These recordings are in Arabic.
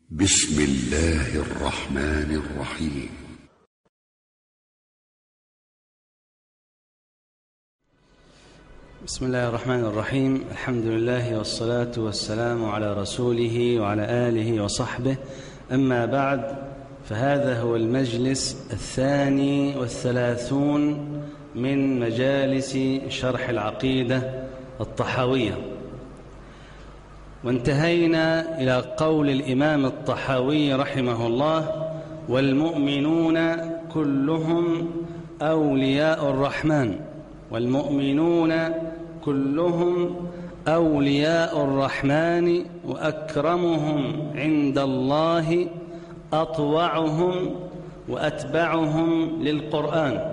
بسم الله الرحمن الرحيم. بسم الله الرحمن الرحيم. الحمد لله والصلاة والسلام على رسوله وعلى آله وصحبه، أما بعد، فهذا هو المجلس 32 من مجالس شرح العقيدة الطحاوية، وانتهينا إلى قول الإمام الطحاوي رحمه الله: والمؤمنون كلهم أولياء الرحمن، والمؤمنون كلهم أولياء الرحمن، وأكرمهم عند الله أطوعهم وأتبعهم للقرآن.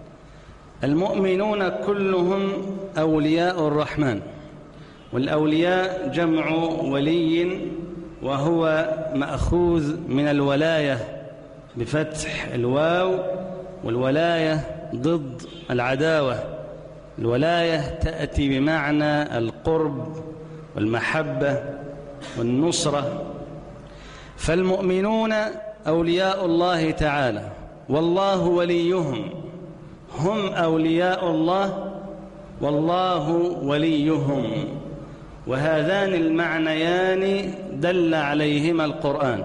المؤمنون كلهم أولياء الرحمن، والأولياء جمع ولي، وهو مأخوذ من الولاية بفتح الواو، والولاية ضد العداوة. الولاية تأتي بمعنى القرب والمحبة والنصرة. فالمؤمنون أولياء الله تعالى، والله وليهم، هم أولياء الله والله وليهم، وهذان المعنيان دل عليهما القرآن.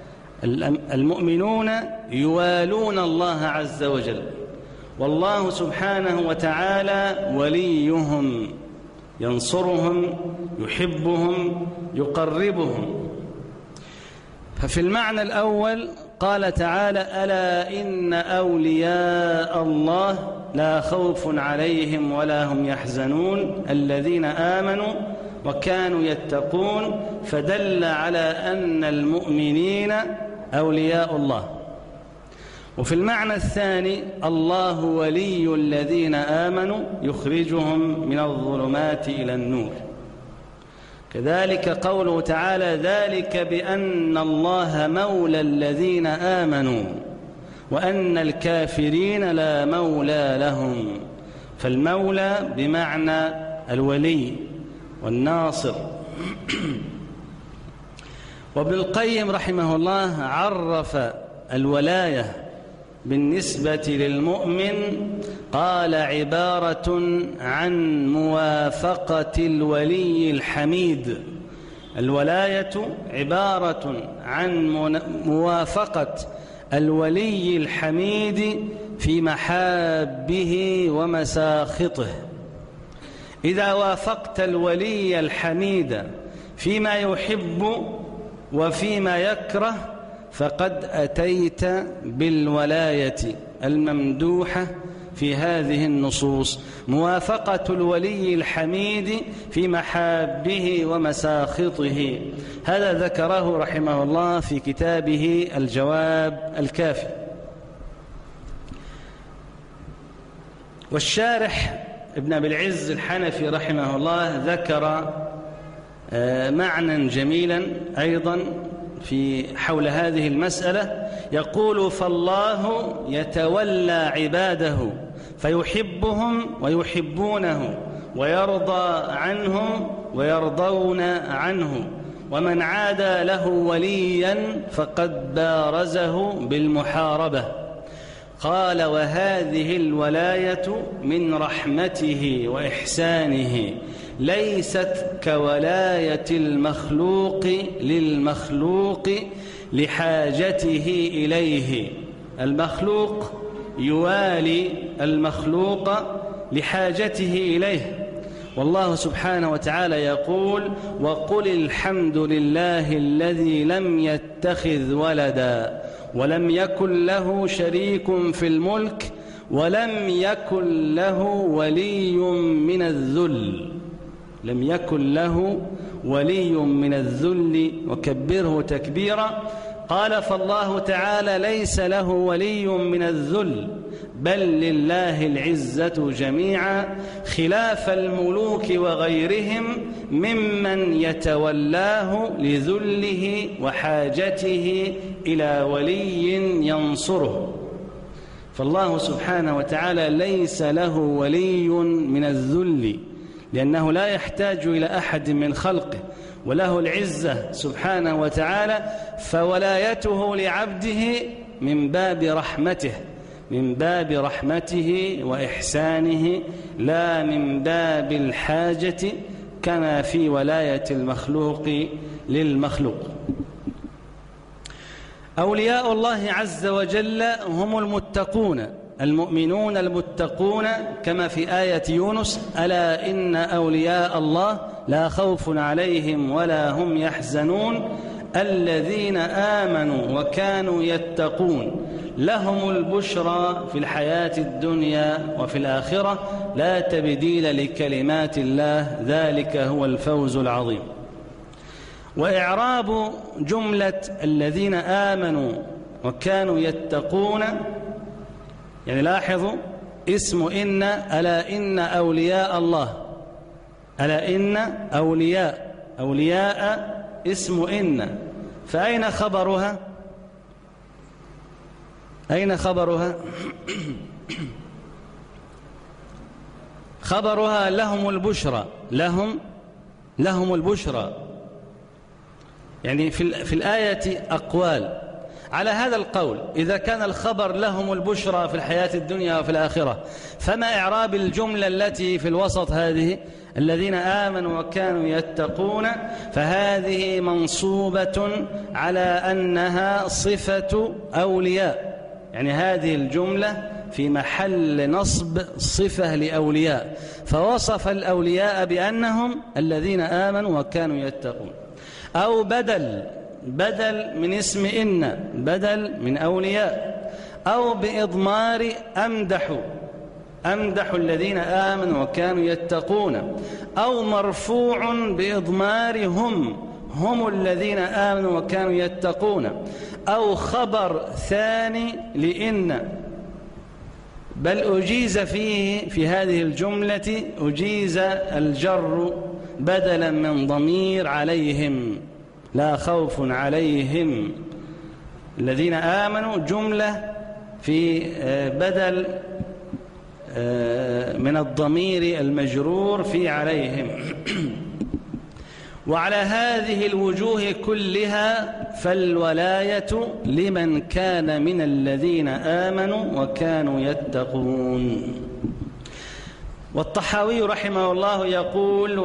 المؤمنون يوالون الله عز وجل، والله سبحانه وتعالى وليهم، ينصرهم، يحبهم، يقربهم. ففي المعنى الأول قال تعالى: ألا إن أولياء الله لا خوف عليهم ولا هم يحزنون الذين آمنوا وكانوا يتقون، فدل على أن المؤمنين أولياء الله. وفي المعنى الثاني: الله ولي الذين آمنوا يخرجهم من الظلمات إلى النور. كذلك قوله تعالى: ذلك بأن الله مولى الذين آمنوا وأن الكافرين لا مولى لهم. فالمولى بمعنى الولي والناصر. وابن القيم رحمه الله عرف الولاية بالنسبة للمؤمن، قال: عبارة عن موافقة الولي الحميد. الولاية عبارة عن موافقة الولي الحميد في محابه ومساخطه. إذا وافقت الولي الحميد فيما يحب وفيما يكره فقد أتيت بالولاية الممدوحة في هذه النصوص، موافقة الولي الحميد في محابه ومساخطه. هذا ذكره رحمه الله في كتابه الجواب الكافي. والشارح ابن أبي العز الحنفي رحمه الله ذكر معنى جميلا أيضا في حول هذه المسألة، يقول: فالله يتولى عباده فيحبهم ويحبونه، ويرضى عنهم ويرضون عنه، ومن عادى له وليا فقد بارزه بالمحاربة. قال: وهذه الولاية من رحمته وإحسانه، ليست كولاية المخلوق للمخلوق لحاجته إليه. المخلوق يوالي المخلوق لحاجته إليه، والله سبحانه وتعالى يقول: وقل الحمد لله الذي لم يتخذ ولدا ولم يكن له شريك في الملك ولم يكن له ولي من الذل. لم يكن له ولي من الذل وكبره تكبيرا. قال: فالله تعالى ليس له ولي من الذل، بل لله العزة جميعا، خلاف الملوك وغيرهم ممن يتولاه لذله وحاجته إلى ولي ينصره. فالله سبحانه وتعالى ليس له ولي من الذل، لأنه لا يحتاج إلى أحد من خلقه، وله العزة سبحانه وتعالى، فولايته لعبده من باب رحمته وإحسانه، لا من باب الحاجة كما في ولاية المخلوق للمخلوق. أولياء الله عز وجل هم المتقون المؤمنون المتقون، كما في آية يونس: ألا إن أولياء الله لا خوف عليهم ولا هم يحزنون الذين آمنوا وكانوا يتقون لهم البشرى في الحياة الدنيا وفي الآخرة لا تبديل لكلمات الله ذلك هو الفوز العظيم. وإعراب جملة الذين آمنوا وكانوا يتقون، يعني لاحظوا اسم إن: ألا إن أولياء الله، ألا إن أولياء اسم إن، فأين خبرها؟ أين خبرها؟ خبرها لهم البشرى، لهم البشرى. يعني في الآية أقوال على هذا القول. إذا كان الخبر لهم البشرى في الحياة الدنيا وفي الآخرة، فما إعراب الجملة التي في الوسط هذه: الذين آمنوا وكانوا يتقون؟ فهذه منصوبة على أنها صفة أولياء، يعني هذه الجملة في محل نصب صفة لأولياء، فوصف الأولياء بأنهم الذين آمنوا وكانوا يتقون. أو بدل من اسم إن، بدل من أولياء. أو بإضمار أمدح الذين آمنوا وكانوا يتقون. أو مرفوع بإضمار هم الذين آمنوا وكانوا يتقون. أو خبر ثاني لإن، بل أجيز فيه في هذه الجملة أجيز الجر بدلا من ضمير عليهم، لا خوف عليهم الذين آمنوا، جملة في بدل من الضمير المجرور في عليهم. وعلى هذه الوجوه كلها فالولاية لمن كان من الذين آمنوا وكانوا يتقون. والطحاوي رحمه الله يقول: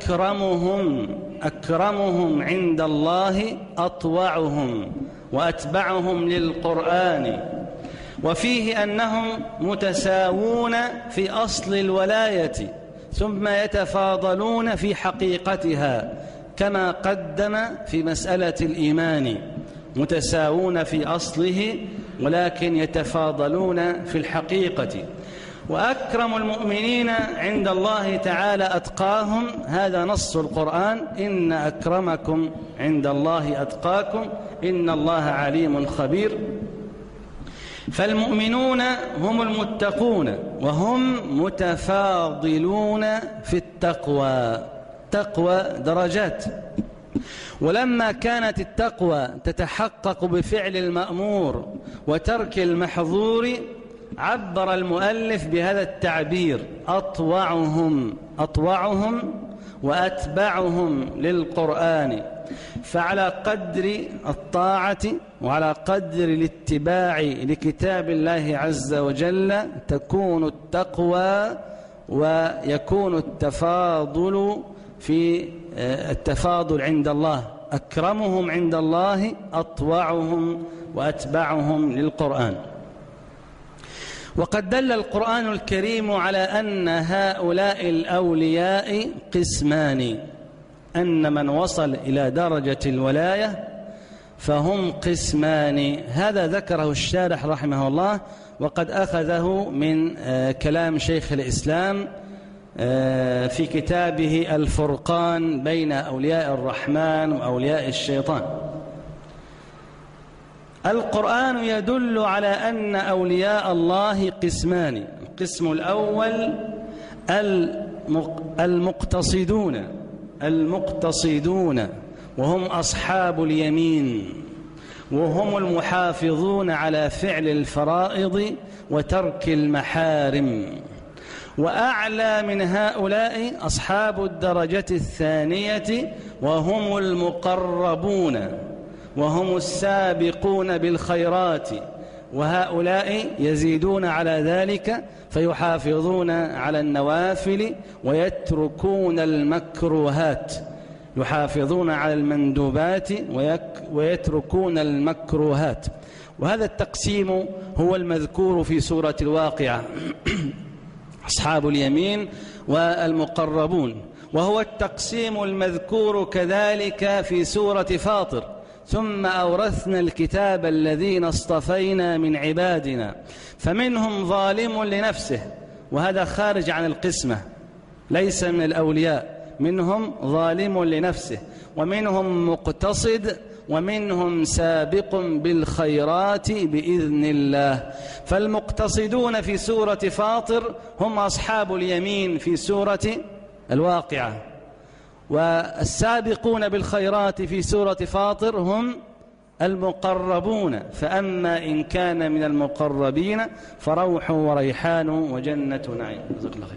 وأكرمهم عند الله أطوعهم وأتبعهم للقرآن. وفيه أنهم متساوون في أصل الولاية ثم يتفاضلون في حقيقتها، كما قدم في مسألة الإيمان، متساوون في أصله ولكن يتفاضلون في الحقيقة. وأكرم المؤمنين عند الله تعالى أتقاهم، هذا نص القرآن: إن أكرمكم عند الله أتقاكم إن الله عليم خبير. فالمؤمنون هم المتقون، وهم متفاضلون في التقوى. تقوى درجات، ولما كانت التقوى تتحقق بفعل المأمور وترك المحظور، عبر المؤلف بهذا التعبير: أطوعهم وأتبعهم للقرآن. فعلى قدر الطاعة وعلى قدر الاتباع لكتاب الله عز وجل تكون التقوى ويكون التفاضل عند الله. أكرمهم عند الله أطوعهم وأتبعهم للقرآن. وقد دل القرآن الكريم على أن هؤلاء الأولياء قسمان، أن من وصل إلى درجة الولاية فهم قسمان. هذا ذكره الشارح رحمه الله، وقد أخذه من كلام شيخ الإسلام في كتابه الفرقان بين أولياء الرحمن وأولياء الشيطان. القرآن يدل على أن أولياء الله قسمان: القسم الأول المقتصدون وهم أصحاب اليمين، وهم المحافظون على فعل الفرائض وترك المحارم، وأعلى من هؤلاء أصحاب الدرجة الثانية وهم المقربون وهم السابقون بالخيرات، وهؤلاء يزيدون على ذلك فيحافظون على النوافل ويتركون المكروهات، يحافظون على المندوبات ويتركون المكروهات. وهذا التقسيم هو المذكور في سورة الواقعة أصحاب اليمين والمقربون، وهو التقسيم المذكور كذلك في سورة فاطر: ثم أورثنا الكتاب الذين اصطفينا من عبادنا فمنهم ظالم لنفسه، وهذا خارج عن القسمة ليس من الأولياء، منهم ظالم لنفسه ومنهم مقتصد ومنهم سابق بالخيرات بإذن الله. فالمقتصدون في سورة فاطر هم أصحاب اليمين في سورة الواقعة، والسابقون بالخيرات في سورة فاطر هم المقربون. فأما إن كان من المقربين فروح وريحان وجنة نعيم. جزاك الله خير.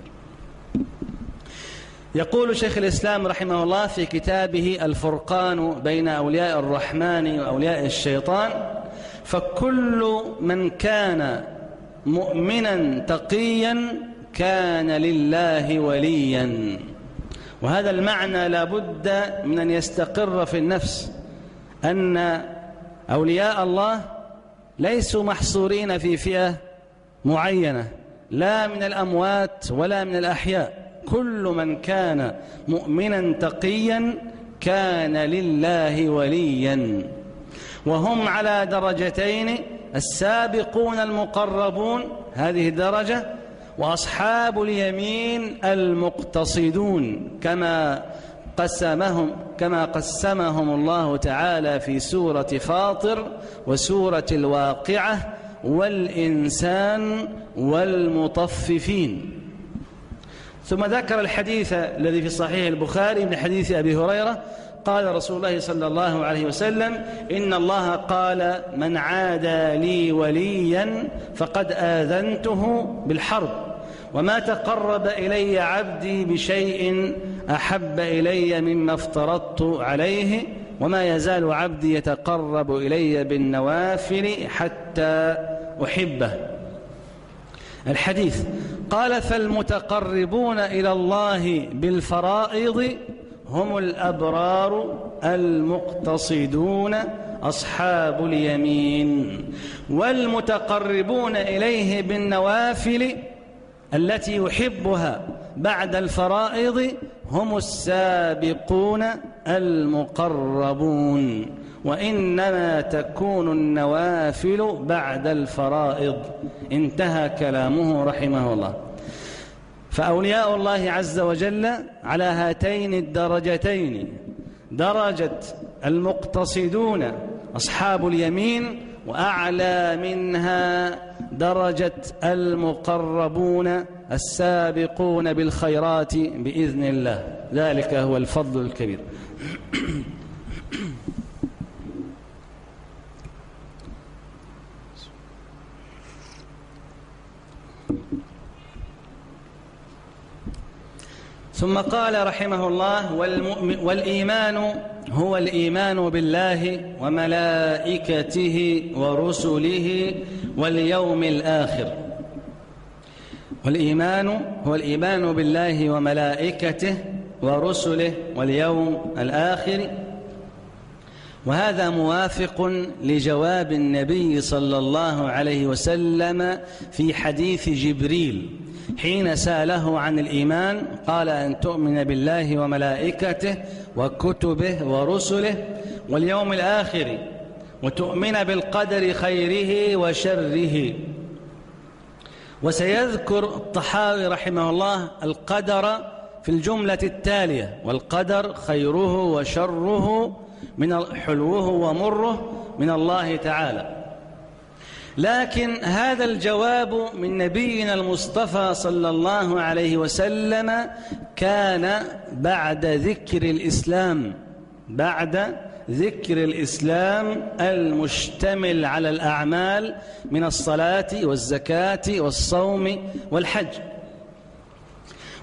يقول شيخ الإسلام رحمه الله في كتابه الفرقان بين أولياء الرحمن وأولياء الشيطان: فكل من كان مؤمنا تقيا كان لله وليا. وهذا المعنى لا بد من أن يستقر في النفس، أن أولياء الله ليسوا محصورين في فئة معينة، لا من الأموات ولا من الأحياء. كل من كان مؤمنا تقيا كان لله وليا، وهم على درجتين: السابقون المقربون هذه الدرجة، وأصحاب اليمين المقتصدون كما قسمهم الله تعالى في سورة فاطر وسورة الواقعة والإنسان والمطففين. ثم ذكر الحديث الذي في صحيح البخاري من حديث أبي هريرة: قال رسول الله صلى الله عليه وسلم: إن الله قال: من عادى لي وليا فقد آذنته بالحرب، وما تقرب إلي عبدي بشيء أحب إلي مما افترضت عليه، وما يزال عبدي يتقرب إلي بالنوافل حتى أحبه. الحديث قال: فالمتقربون إلى الله بالفرائض هم الأبرار المقتصدون أصحاب اليمين، والمتقربون إليه بالنوافل التي يحبها بعد الفرائض هم السابقون المقربون، وإنما تكون النوافل بعد الفرائض. انتهى كلامه رحمه الله. فأولياء الله عز وجل على هاتين الدرجتين: درجة المقتصدون أصحاب اليمين، وأعلى منها درجة المقربون السابقون بالخيرات بإذن الله. ذلك هو الفضل الكبير. ثم قال رحمه الله: والإيمان هو الإيمان بالله وملائكته ورسله واليوم الآخر. والإيمان هو الإيمان بالله وملائكته ورسله واليوم الآخر. وهذا موافق لجواب النبي صلى الله عليه وسلم في حديث جبريل حين سأله عن الإيمان، قال: أن تؤمن بالله وملائكته وكتبه ورسله واليوم الآخر، وتؤمن بالقدر خيره وشره. وسيذكر الطحاوي رحمه الله القدر في الجملة التالية: والقدر خيره وشره من حلوه ومره من الله تعالى. لكن هذا الجواب من نبينا المصطفى صلى الله عليه وسلم كان بعد ذكر الإسلام المشتمل على الأعمال من الصلاة والزكاة والصوم والحج.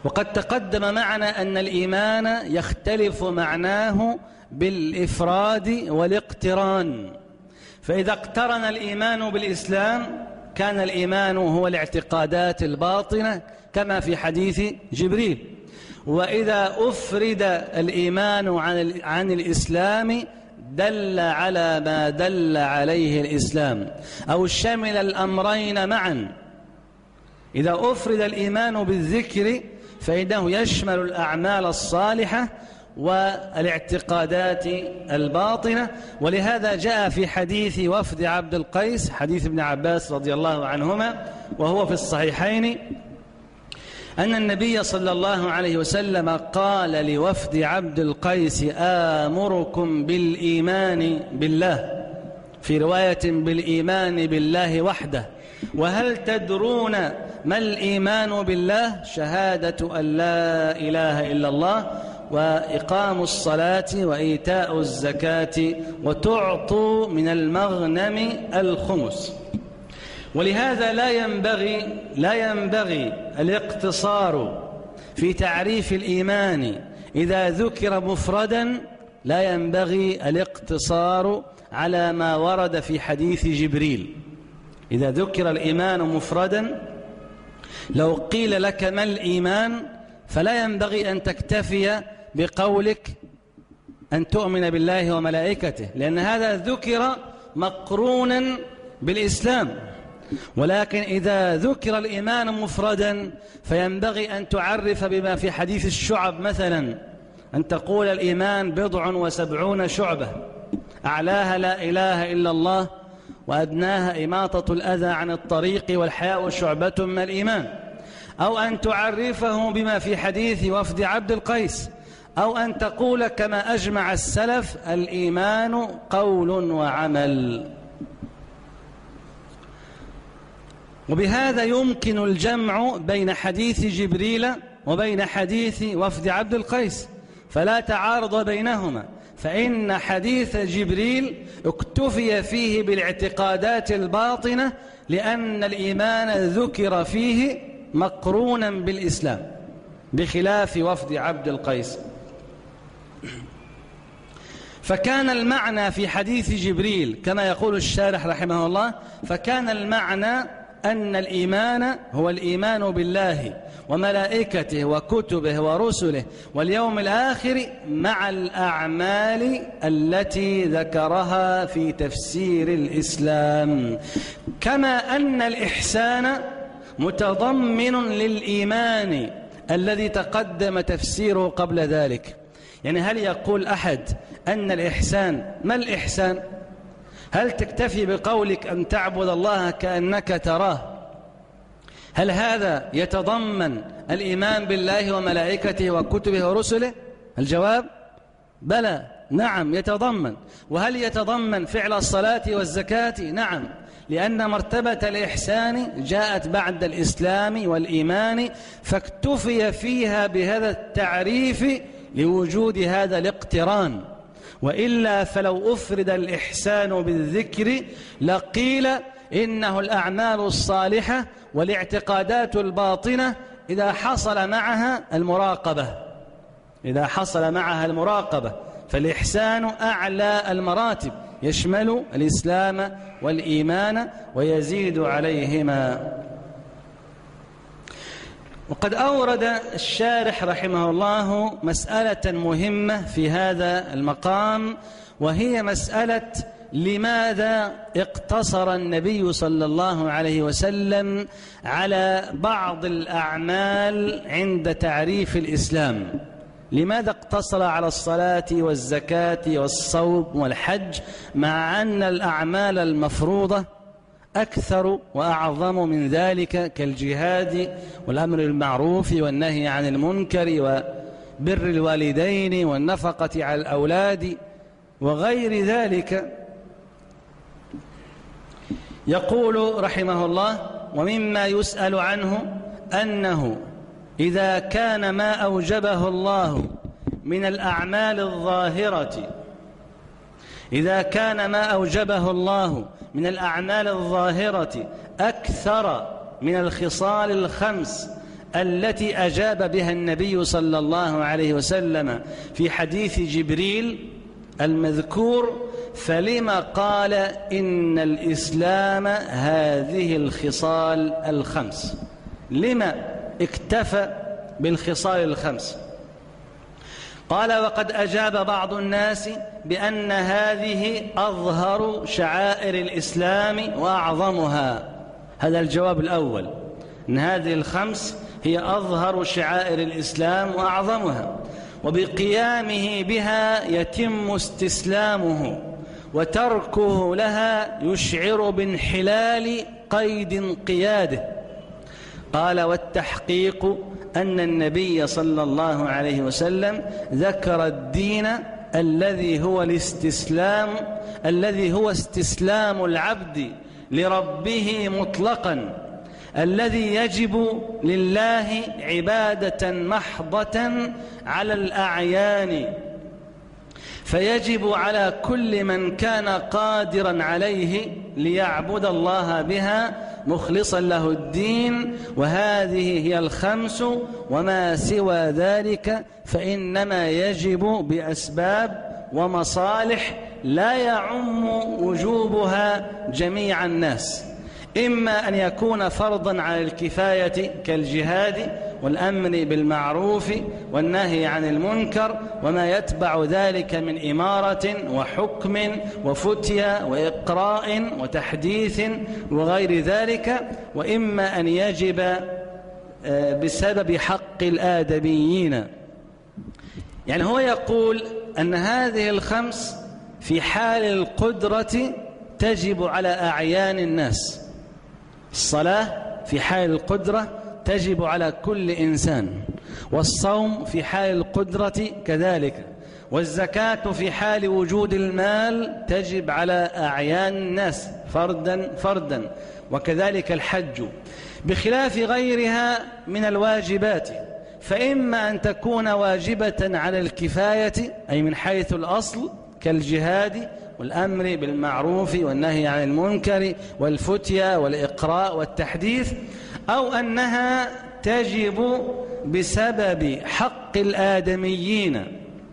وقد تقدم معنا أن الإيمان يختلف معناه بالإفراد والاقتران، فإذا اقترن الإيمان بالإسلام كان الإيمان هو الاعتقادات الباطنة كما في حديث جبريل، وإذا أفرد الإيمان عن الإسلام دل على ما دل عليه الإسلام، أو شمل الأمرين معا. إذا أفرد الإيمان بالذكر فإنه يشمل الأعمال الصالحة والاعتقادات الباطنة. ولهذا جاء في حديث وفد عبد القيس، حديث ابن عباس رضي الله عنهما وهو في الصحيحين، أن النبي صلى الله عليه وسلم قال لوفد عبد القيس: آمركم بالإيمان بالله، في رواية بالإيمان بالله وحده، وهل تدرون ما الإيمان بالله؟ شهادة أن لا إله إلا الله وإقام الصلاة وإيتاء الزكاة وتعطوا من المغنم الخمس. ولهذا لا ينبغي الاقتصار في تعريف الإيمان إذا ذكر مفردا، لا ينبغي الاقتصار على ما ورد في حديث جبريل. إذا ذكر الإيمان مفردا، لو قيل لك ما الإيمان فلا ينبغي أن تكتفي بقولك أن تؤمن بالله وملائكته، لأن هذا ذكر مقرونا بالإسلام. ولكن إذا ذكر الإيمان مفردا فينبغي أن تعرف بما في حديث الشعب، مثلا أن تقول الإيمان 70 شعبة، أعلاها لا إله إلا الله، وأدناها إماطة الأذى عن الطريق، والحياء شعبة من الإيمان. أو أن تعرفه بما في حديث وفد عبد القيس، أو أن تقول كما أجمع السلف: الإيمان قول وعمل. وبهذا يمكن الجمع بين حديث جبريل وبين حديث وفد عبد القيس، فلا تعارض بينهما، فإن حديث جبريل اكتفي فيه بالاعتقادات الباطنة لأن الإيمان ذكر فيه مقرونا بالإسلام، بخلاف وفد عبد القيس. فكان المعنى في حديث جبريل كما يقول الشارح رحمه الله، فكان المعنى أن الإيمان هو الإيمان بالله وملائكته وكتبه ورسله واليوم الآخر مع الأعمال التي ذكرها في تفسير الإسلام، كما أن الإحسان متضمن للإيمان الذي تقدم تفسيره قبل ذلك. يعني هل يقول أحد أن الإحسان، ما الإحسان؟ هل تكتفي بقولك أن تعبد الله كأنك تراه؟ هل هذا يتضمن الإيمان بالله وملائكته وكتبه ورسله؟ الجواب بلى، نعم يتضمن. وهل يتضمن فعل الصلاة والزكاة؟ نعم، لأن مرتبة الإحسان جاءت بعد الإسلام والإيمان، فاكتفي فيها بهذا التعريف لوجود هذا الاقتران. وإلا فلو أفرد الإحسان بالذكر لقيل إنه الأعمال الصالحة والاعتقادات الباطنة إذا حصل معها المراقبة، فالإحسان أعلى المراتب، يشمل الإسلام والإيمان ويزيد عليهما. وقد أورد الشارح رحمه الله مسألة مهمة في هذا المقام، وهي مسألة لماذا اقتصر النبي صلى الله عليه وسلم على بعض الأعمال عند تعريف الإسلام؟ لماذا اقتصر على الصلاة والزكاة والصوم والحج مع أن الأعمال المفروضة أكثر وأعظم من ذلك، كالجهاد والأمر بالمعروف والنهي عن المنكر وبر الوالدين والنفقة على الأولاد وغير ذلك؟ يقول رحمه الله: ومما يسأل عنه أنه إذا كان ما أوجبه الله من الأعمال الظاهرة أكثر من الخصال الخمس التي أجاب بها النبي صلى الله عليه وسلم في حديث جبريل المذكور، فلما قال إن الإسلام هذه الخصال الخمس؟ لما اكتفى بالخصال الخمس؟ قال: وقد أجاب بعض الناس بأن هذه أظهر شعائر الإسلام وأعظمها. هذا الجواب الأول، أن هذه الخمس هي أظهر شعائر الإسلام وأعظمها، وبقيامه بها يتم استسلامه، وتركه لها يشعر بانحلال قيد انقياده. قال: والتحقيق أن النبي صلى الله عليه وسلم ذكر الدين الذي هو استسلام العبد لربه مطلقا، الذي يجب لله عبادة محضة على الأعيان، فيجب على كل من كان قادرا عليه ليعبد الله بها مخلصا له الدين. وهذه هي الخمس، وما سوى ذلك فإنما يجب بأسباب ومصالح لا يعم وجوبها جميع الناس، إما أن يكون فرضا على الكفاية كالجهاد والأمر بالمعروف والنهي عن المنكر وما يتبع ذلك من إمارة وحكم وفتية وإقراء وتحديث وغير ذلك، وإما أن يجب بسبب حق الآدميين. يعني هو يقول أن هذه الخمس في حال القدرة تجب على أعيان الناس. الصلاة في حال القدرة تجب على كل إنسان، والصوم في حال القدرة كذلك، والزكاة في حال وجود المال تجب على أعيان الناس فردا، وكذلك الحج، بخلاف غيرها من الواجبات، فإما أن تكون واجبة على الكفاية أي من حيث الأصل كالجهاد والأمر بالمعروف والنهي عن المنكر والفتية والإقراء والتحديث، أو أنها تجب بسبب حق الآدميين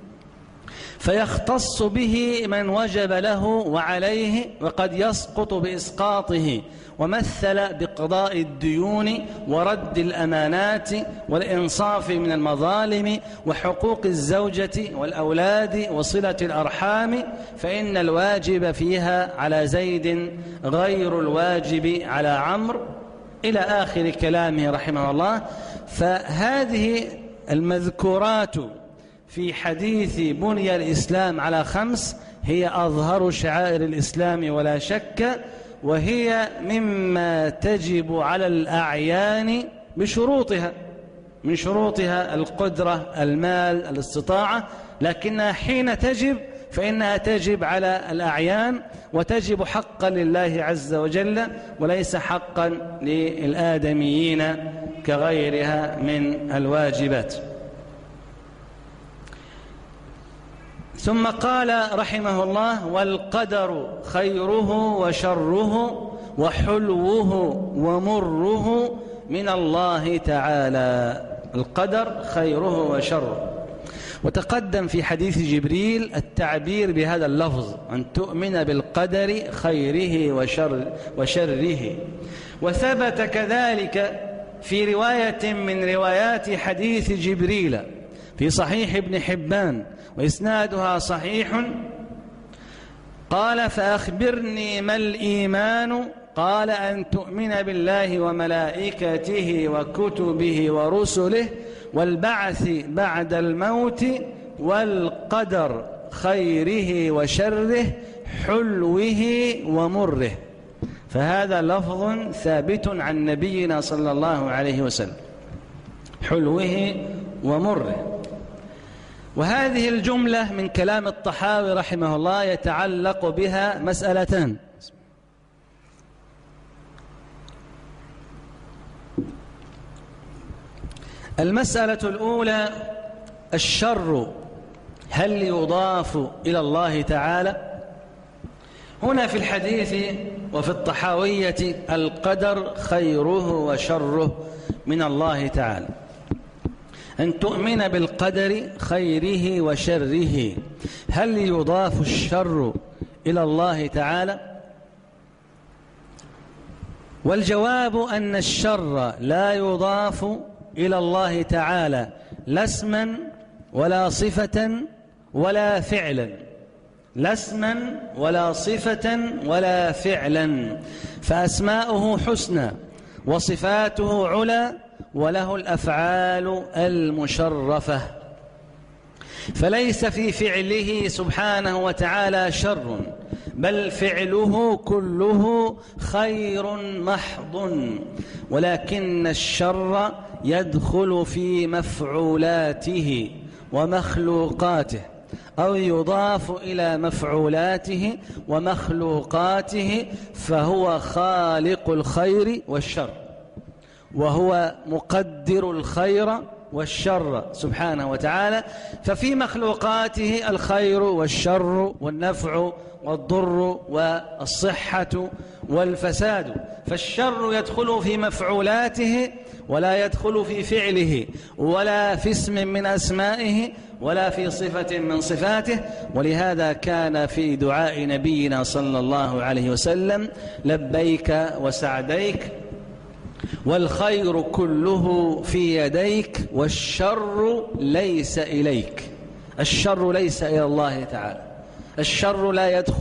فيختص به من وجب له وعليه، وقد يسقط بإسقاطه، ومثل بقضاء الديون ورد الأمانات والإنصاف من المظالم وحقوق الزوجة والأولاد وصلة الأرحام، فإن الواجب فيها على زيد غير الواجب على عمرو، إلى آخر كلامه رحمه الله. فهذه المذكورات في حديث بني الإسلام على خمس هي أظهر شعائر الإسلام ولا شك، وهي مما تجب على الأعيان بشروطها، من شروطها القدرة، المال، الاستطاعة، لكنها حين تجب فإنها تجب على الأعيان، وتجب حقا لله عز وجل وليس حقا للآدميين كغيرها من الواجبات. ثم قال رحمه الله: والقدر خيره وشره وحلوه ومره من الله تعالى. القدر خيره وشره. وتقدم في حديث جبريل التعبير بهذا اللفظ، أن تؤمن بالقدر خيره وشره. وثبت كذلك في رواية من روايات حديث جبريل في صحيح ابن حبان وإسنادها صحيح، قال: فأخبرني ما الإيمان؟ قال: أن تؤمن بالله وملائكته وكتبه ورسله والبعث بعد الموت والقدر خيره وشره حلوه ومره. فهذا لفظ ثابت عن نبينا صلى الله عليه وسلم، حلوه ومره. وهذه الجملة من كلام الطحاوي رحمه الله يتعلق بها مسألتان: المسألة الأولى: الشر هل يضاف إلى الله تعالى؟ هنا في الحديث وفي الطحاوية القدر خيره وشره من الله تعالى، أن تؤمن بالقدر خيره وشره. هل يضاف الشر إلى الله تعالى؟ والجواب أن الشر لا يضاف إلى الله تعالى لا اسما ولا صفة ولا فعلا، لا اسما ولا صفة ولا فعلا، فأسماؤه حسنى وصفاته علا وله الأفعال المشرفة، فليس في فعله سبحانه وتعالى شر، بل فعله كله خير محض، ولكن الشر يدخل في مفعولاته ومخلوقاته، أو يضاف إلى مفعولاته ومخلوقاته، فهو خالق الخير والشر، وهو مقدر الخير والشر سبحانه وتعالى. ففي مخلوقاته الخير والشر والنفع والضر والصحة والفساد، فالشر يدخل في مفعولاته ولا يدخل في فعله ولا في اسم من أسمائه ولا في صفة من صفاته. ولهذا كان في دعاء نبينا صلى الله عليه وسلم: لبيك وسعديك والخير كله في يديك والشر ليس إليك. الشر ليس إلى الله تعالى، الشر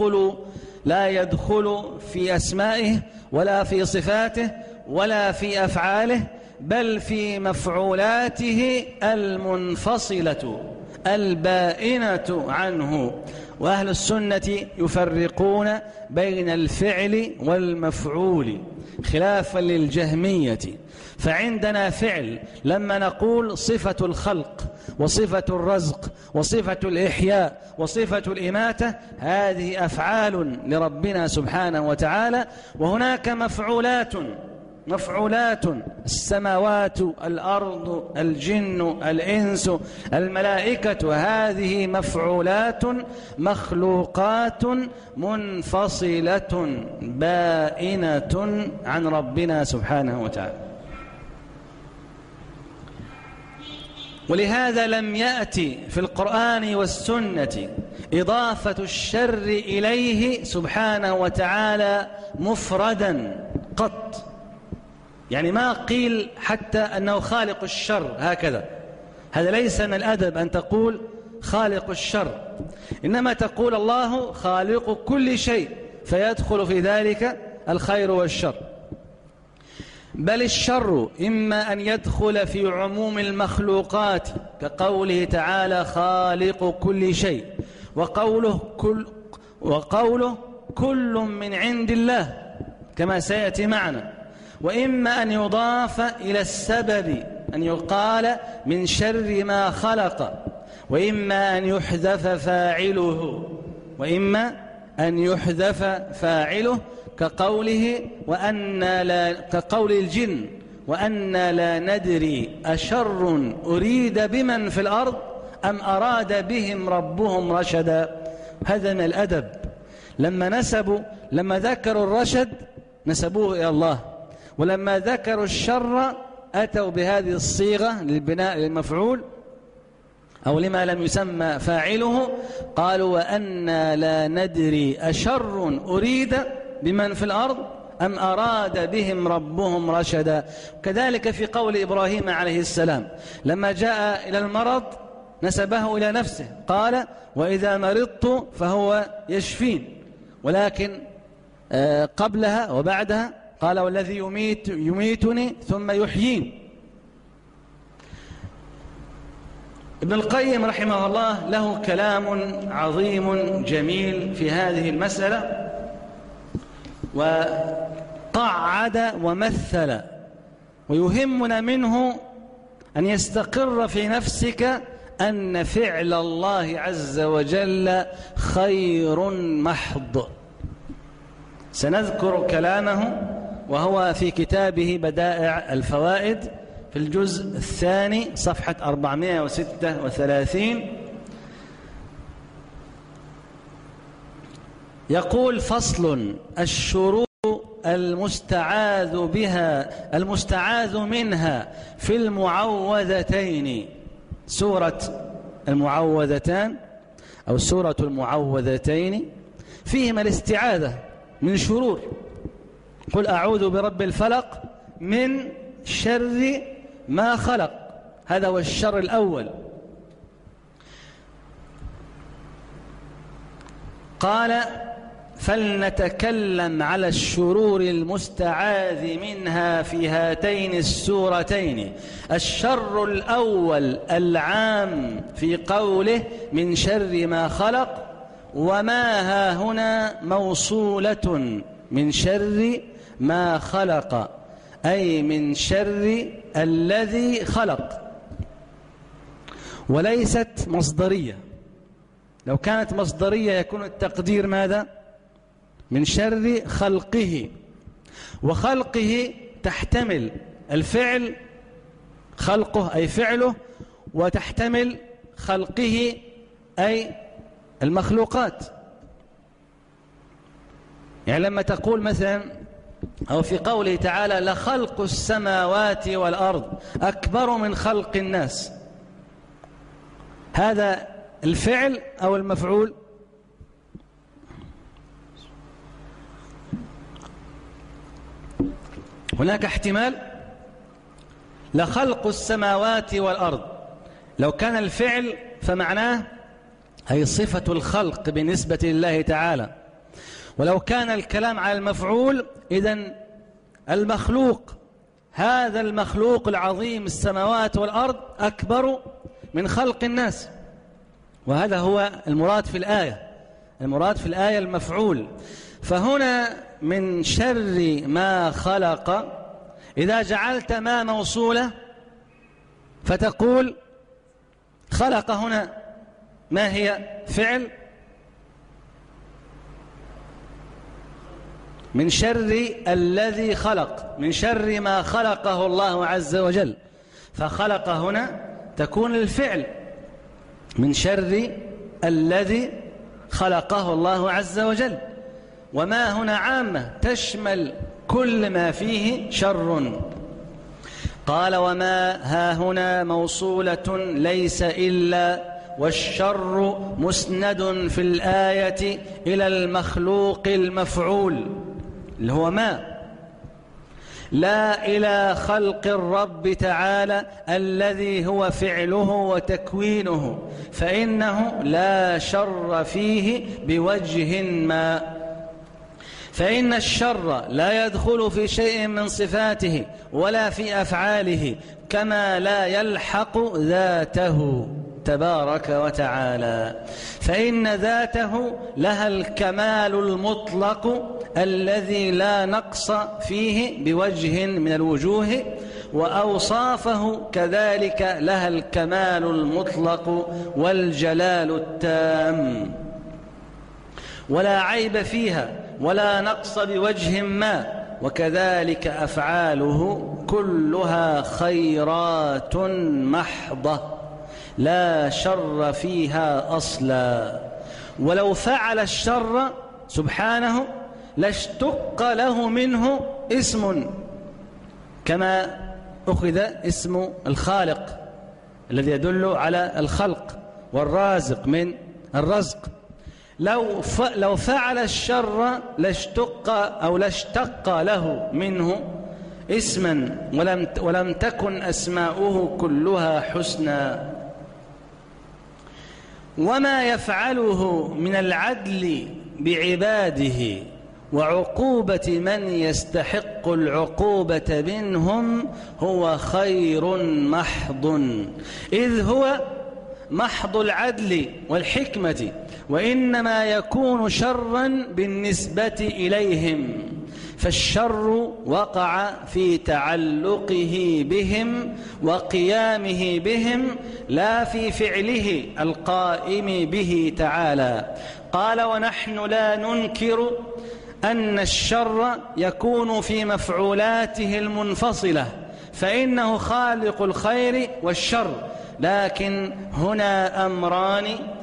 لا يدخل في أسمائه ولا في صفاته ولا في أفعاله، بل في مفعولاته المنفصلة البائنة عنه. وأهل السنة يفرقون بين الفعل والمفعول خلافا للجهمية، فعندنا فعل لما نقول صفة الخلق وصفة الرزق وصفة الإحياء وصفة الإماتة، هذه أفعال لربنا سبحانه وتعالى. وهناك مفعولات السماوات الأرض الجن الإنس الملائكة، هذه مفعولات مخلوقات منفصلة بائنة عن ربنا سبحانه وتعالى. ولهذا لم يأتي في القرآن والسنة إضافة الشر إليه سبحانه وتعالى مفردا قط، يعني ما قيل حتى أنه خالق الشر هكذا، هذا ليس من الأدب أن تقول خالق الشر، إنما تقول الله خالق كل شيء، فيدخل في ذلك الخير والشر. بل الشر إما أن يدخل في عموم المخلوقات كقوله تعالى خالق كل شيء، وقوله كل من عند الله كما سيأتي معنا، وإما أن يضاف إلى السبب أن يقال من شر ما خلق، وإما أن يحذف فاعله كقوله كقول الجن وأنا لا ندري أشر أريد بمن في الأرض أم أراد بهم ربهم رشدا. هذا من الأدب، لما ذكروا الرشد نسبوه إلى الله، ولما ذكروا الشر أتوا بهذه الصيغة للبناء للمفعول أو لما لم يسمى فاعله، قالوا وأنا لا ندري أشر أريد بمن في الأرض أم أراد بهم ربهم رشدا. كذلك في قول إبراهيم عليه السلام لما جاء إلى المرض نسبه إلى نفسه، قال وإذا مرضت فهو يشفين، ولكن قبلها وبعدها قال والذي يميتني ثم يحيين. ابن القيم رحمه الله له كلام عظيم جميل في هذه المسألة، وقعد ومثل، ويهمنا منه أن يستقر في نفسك أن فعل الله عز وجل خير محض. سنذكر كلامه وهو في كتابه بدائع الفوائد في الجزء الثاني صفحة 436. يقول: فصل: الشرور المستعاذ منها في المعوذتين. سورة المعوذتان أو سورة المعوذتين فيهما الاستعاذة من شرور. قل أعوذ برب الفلق من شر ما خلق، هذا هو الشر الأول. قال: فلنتكلم على الشرور المستعاذ منها في هاتين السورتين. الشر الأول العام في قوله من شر ما خلق، وما ها هنا موصولة من شر ما خلق، أي من شر الذي خلق، وليست مصدرية. لو كانت مصدرية يكون التقدير ماذا؟ من شر خلقه، وخلقه تحتمل الفعل خلقه أي فعله، وتحتمل خلقه أي المخلوقات. يعني لما تقول مثلا أو في قوله تعالى لخلق السماوات والأرض أكبر من خلق الناس، هذا الفعل أو المفعول؟ هناك احتمال لخلق السماوات والأرض، لو كان الفعل فمعناه أي صفة الخلق بالنسبة لله تعالى، ولو كان الكلام على المفعول إذن المخلوق، هذا المخلوق العظيم السماوات والأرض أكبر من خلق الناس، وهذا هو المراد في الآية. المراد في الآية المفعول. فهنا من شر ما خلق، إذا جعلت ما موصولة فتقول خلق هنا ما هي؟ فعل من شر الذي خلق، من شر ما خلقه الله عز وجل، فخلق هنا تكون الفعل من شر الذي خلقه الله عز وجل. وما هنا عامة تشمل كل ما فيه شر. قال: وما ها هنا موصولة ليس إلا، والشر مسند في الآية إلى المخلوق المفعول اللي هو ما، لا إلى خلق الرب تعالى الذي هو فعله وتكوينه، فإنه لا شر فيه بوجه ما. فإن الشر لا يدخل في شيء من صفاته ولا في أفعاله، كما لا يلحق ذاته تبارك وتعالى، فإن ذاته لها الكمال المطلق الذي لا نقص فيه بوجه من الوجوه، وأوصافه كذلك لها الكمال المطلق والجلال التام، ولا عيب فيها ولا نقص بوجه ما. وكذلك أفعاله كلها خيرات محضة لا شر فيها أصلا. ولو فعل الشر سبحانه لاشتق له منه اسم، كما أخذ اسم الخالق الذي يدل على الخلق، والرازق من الرزق. لو فعل الشر لاشتق له منه اسما، ولم تكن أسماؤه كلها حسنى. وما يفعله من العدل بعباده وعقوبة من يستحق العقوبة منهم هو خير محض، إذ هو محض العدل والحكمة، وإنما يكون شرا بالنسبة إليهم، فالشر وقع في تعلقه بهم وقيامه بهم، لا في فعله القائم به تعالى. قال: ونحن لا ننكر أن الشر يكون في مفعولاته المنفصلة، فإنه خالق الخير والشر، لكن هنا أمران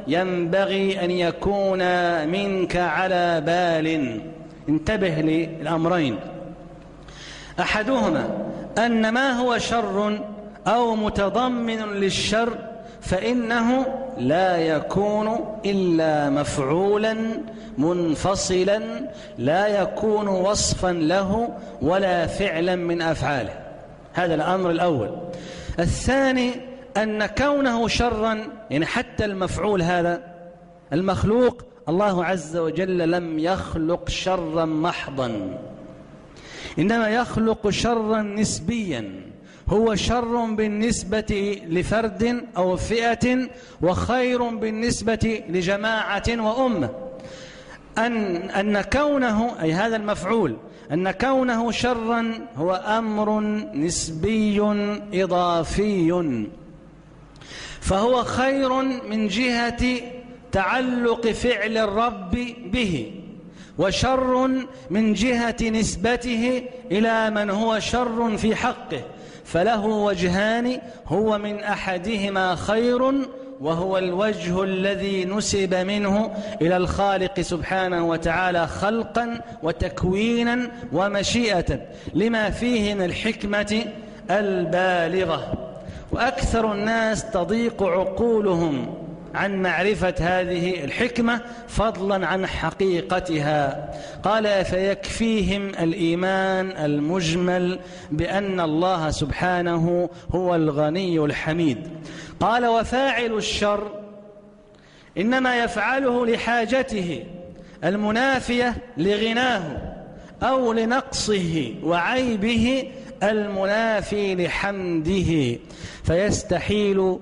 ينبغي أن يكون منك على بال. انتبه للأمرين: أحدهما أن ما هو شر أو متضمن للشر فإنه لا يكون إلا مفعولا منفصلا، لا يكون وصفا له ولا فعلا من أفعاله. هذا الأمر الأول. الثاني أن كونه شرا، يعني حتى المفعول هذا المخلوق، الله عز وجل لم يخلق شرا محضا، إنما يخلق شرا نسبيا، هو شر بالنسبة لفرد أو فئة وخير بالنسبة لجماعة وأمة. أن كونه، أي هذا المفعول، أن كونه شرا هو أمر نسبي إضافي، فهو خير من جهة تعلق فعل الرب به، وشر من جهة نسبته إلى من هو شر في حقه، فله وجهان، هو من أحدهما خير، وهو الوجه الذي نسب منه إلى الخالق سبحانه وتعالى خلقا وتكوينا ومشيئة، لما فيه من الحكمة البالغة. وأكثر الناس تضيق عقولهم عن معرفة هذه الحكمة فضلا عن حقيقتها. قال: فيكفيهم الإيمان المجمل بأن الله سبحانه هو الغني الحميد. قال: وفاعل الشر إنما يفعله لحاجته المنافية لغناه أو لنقصه وعيبه المنافي لحمده، فيستحيل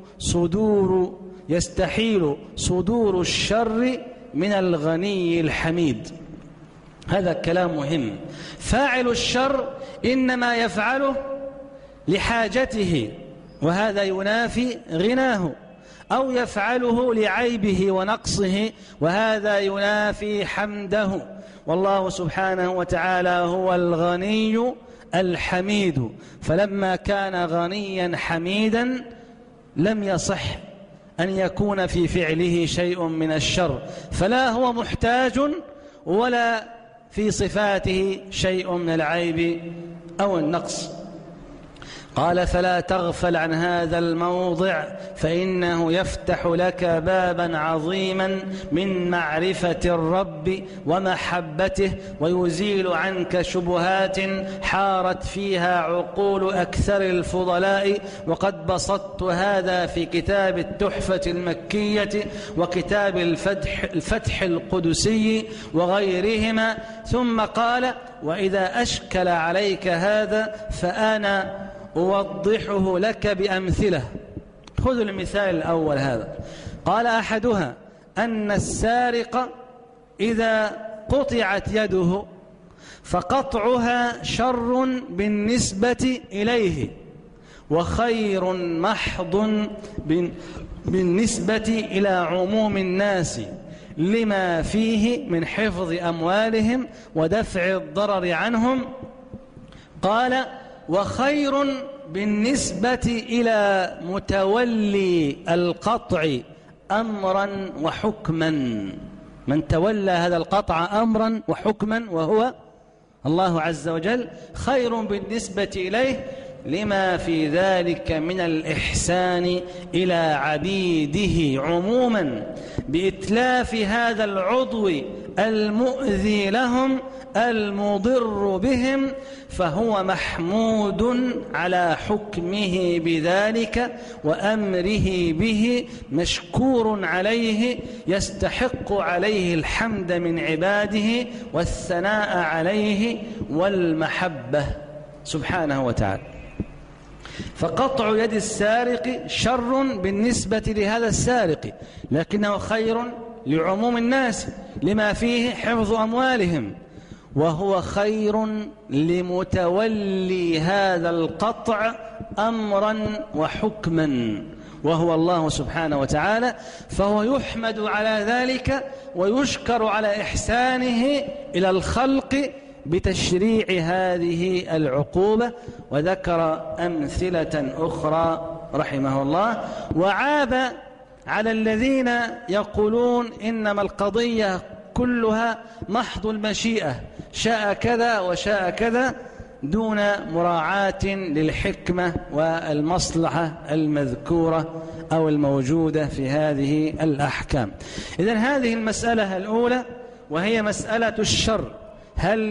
صدور الشر من الغني الحميد. هذا كلام مهم. فاعل الشر إنما يفعله لحاجته، وهذا ينافي غناه، أو يفعله لعيبه ونقصه، وهذا ينافي حمده. والله سبحانه وتعالى هو الغني الحميد، فلما كان غنيا حميدا لم يصح أن يكون في فعله شيء من الشر، فلا هو محتاج ولا في صفاته شيء من العيب أو النقص. قال: فلا تغفل عن هذا الموضع، فإنه يفتح لك بابا عظيما من معرفة الرب ومحبته، ويزيل عنك شبهات حارت فيها عقول أكثر الفضلاء. وقد بسطت هذا في كتاب التحفة المكية وكتاب الفتح القدسي وغيرهما. ثم قال: وإذا أشكل عليك هذا فأنا أوضحه لك بأمثلة. خذوا المثال الأول هذا. قال: أحدها أن السارق إذا قطعت يده فقطعها شر بالنسبة إليه وخير محض بالنسبة إلى عموم الناس، لما فيه من حفظ أموالهم ودفع الضرر عنهم. قال: وخير بالنسبة إلى متولي القطع أمرا وحكما، من تولى هذا القطع أمرا وحكما وهو الله عز وجل، خير بالنسبة إليه لما في ذلك من الإحسان إلى عبيده عموما بإتلاف هذا العضو المؤذي لهم المضر بهم، فهو محمود على حكمه بذلك وأمره به، مشكور عليه، يستحق عليه الحمد من عباده والثناء عليه والمحبة سبحانه وتعالى. فقطع يد السارق شر بالنسبة لهذا السارق، لكنه خير لعموم الناس لما فيه حفظ أموالهم، وهو خير لمتولي هذا القطع أمرا وحكما وهو الله سبحانه وتعالى، فهو يحمد على ذلك ويشكر على إحسانه إلى الخلق بتشريع هذه العقوبة. وذكر أمثلة أخرى رحمه الله، وعاب على الذين يقولون إنما القضية كلها محض المشيئة، شاء كذا وشاء كذا، دون مراعاة للحكمة والمصلحة المذكورة أو الموجودة في هذه الأحكام. إذن هذه المسألة الأولى وهي مسألة الشر، هل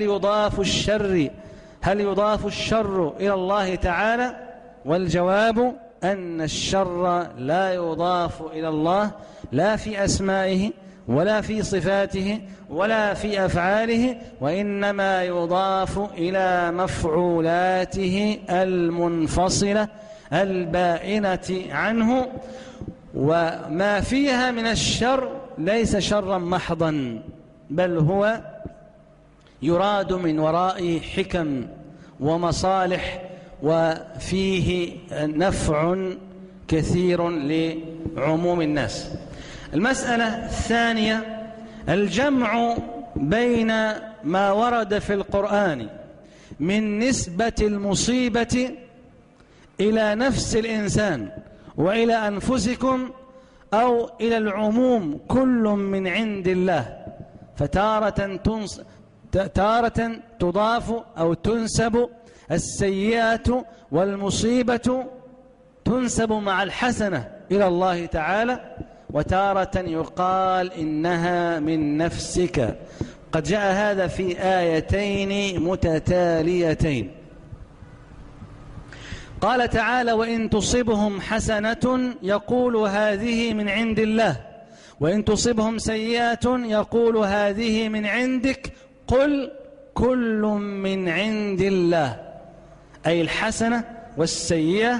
يضاف الشر إلى الله تعالى؟ والجواب أن الشر لا يضاف إلى الله، لا في أسمائه ولا في صفاته ولا في أفعاله، وإنما يضاف إلى مفعولاته المنفصلة البائنة عنه، وما فيها من الشر ليس شرا محضا، بل هو يراد من ورائه حكم ومصالح، وفيه نفع كثير لعموم الناس. المسألة الثانية الجمع بين ما ورد في القرآن من نسبة المصيبة إلى نفس الإنسان وإلى أنفسكم أو إلى العموم، كل من عند الله، فتارة تضاف أو تنسب السيئة والمصيبة تنسب مع الحسنة إلى الله تعالى، وتارة يقال إنها من نفسك. قد جاء هذا في آيتين متتاليتين. قال تعالى: وإن تصبهم حسنة يقول هذه من عند الله، وإن تصبهم سيئة يقول هذه من عندك، قل كل من عند الله، أي الحسنة والسيئة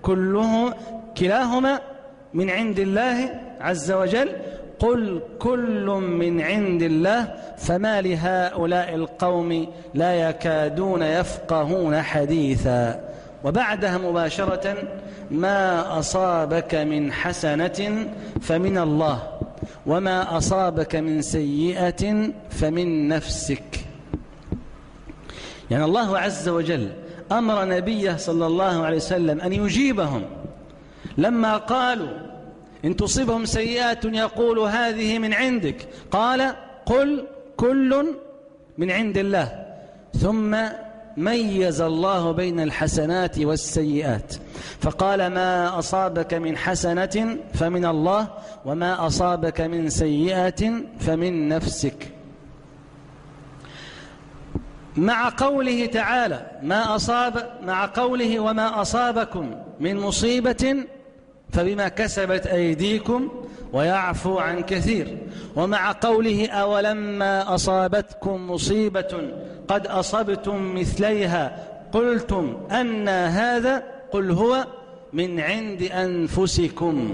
كلاهما من عند الله عز وجل. قل كل من عند الله، فما لهؤلاء القوم لا يكادون يفقهون حديثا. وبعدها مباشرة: ما أصابك من حسنة فمن الله، وما أصابك من سيئة فمن نفسك. يعني الله عز وجل أمر نبيه صلى الله عليه وسلم أن يجيبهم لما قالوا إن تصبهم سيئات يقول هذه من عندك، قال: قل كل من عند الله. ثم ميز الله بين الحسنات والسيئات، فقال: ما أصابك من حسنة فمن الله، وما أصابك من سيئة فمن نفسك. مع قوله تعالى مع قوله: وما أصابكم من مصيبة فبما كسبت أيديكم ويعفو عن كثير. ومع قوله: أولما أصابتكم مصيبة قد أصبتم مثليها قلتم أن هذا، قل هو من عند أنفسكم.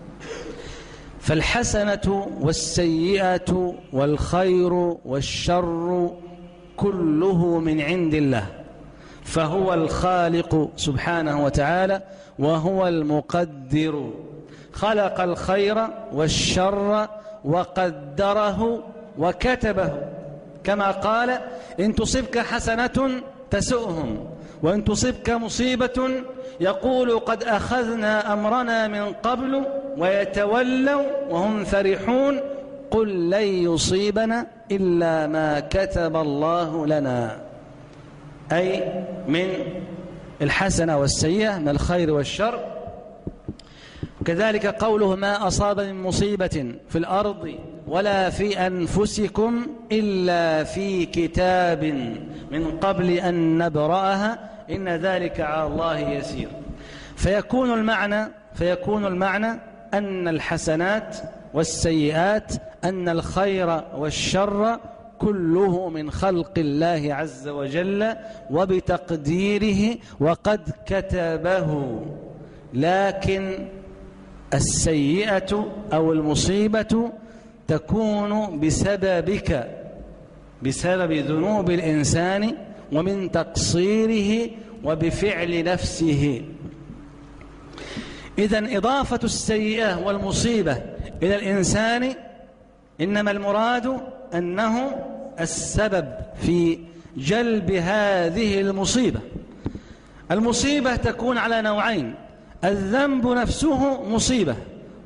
فالحسنة والسيئة والخير والشر كله من عند الله، فهو الخالق سبحانه وتعالى، وهو المقدر، خلق الخير والشر وقدره وكتبه، كما قال: إن تصبك حسنة تسؤهم، وإن تصبك مصيبة يقول قد أخذنا أمرنا من قبل، ويتولوا وهم فرحون، قل لن يصيبنا إلا ما كتب الله لنا، أي من الحسنة والسيئة، من الخير والشر. كذلك قوله: ما أصاب من مصيبة في الأرض ولا في أنفسكم إلا في كتاب من قبل أن نبرأها إن ذلك على الله يسير. فيكون المعنى أن الحسنات والسيئات، أن الخير والشر كله من خلق الله عز وجل وبتقديره وقد كتبه، لكن السيئة أو المصيبة تكون بسبب ذنوب الإنسان ومن تقصيره وبفعل نفسه. إذن إضافة السيئة والمصيبة إلى الإنسان إنما المراد أنه السبب في جلب هذه المصيبة. المصيبة تكون على نوعين: الذنب نفسه مصيبة،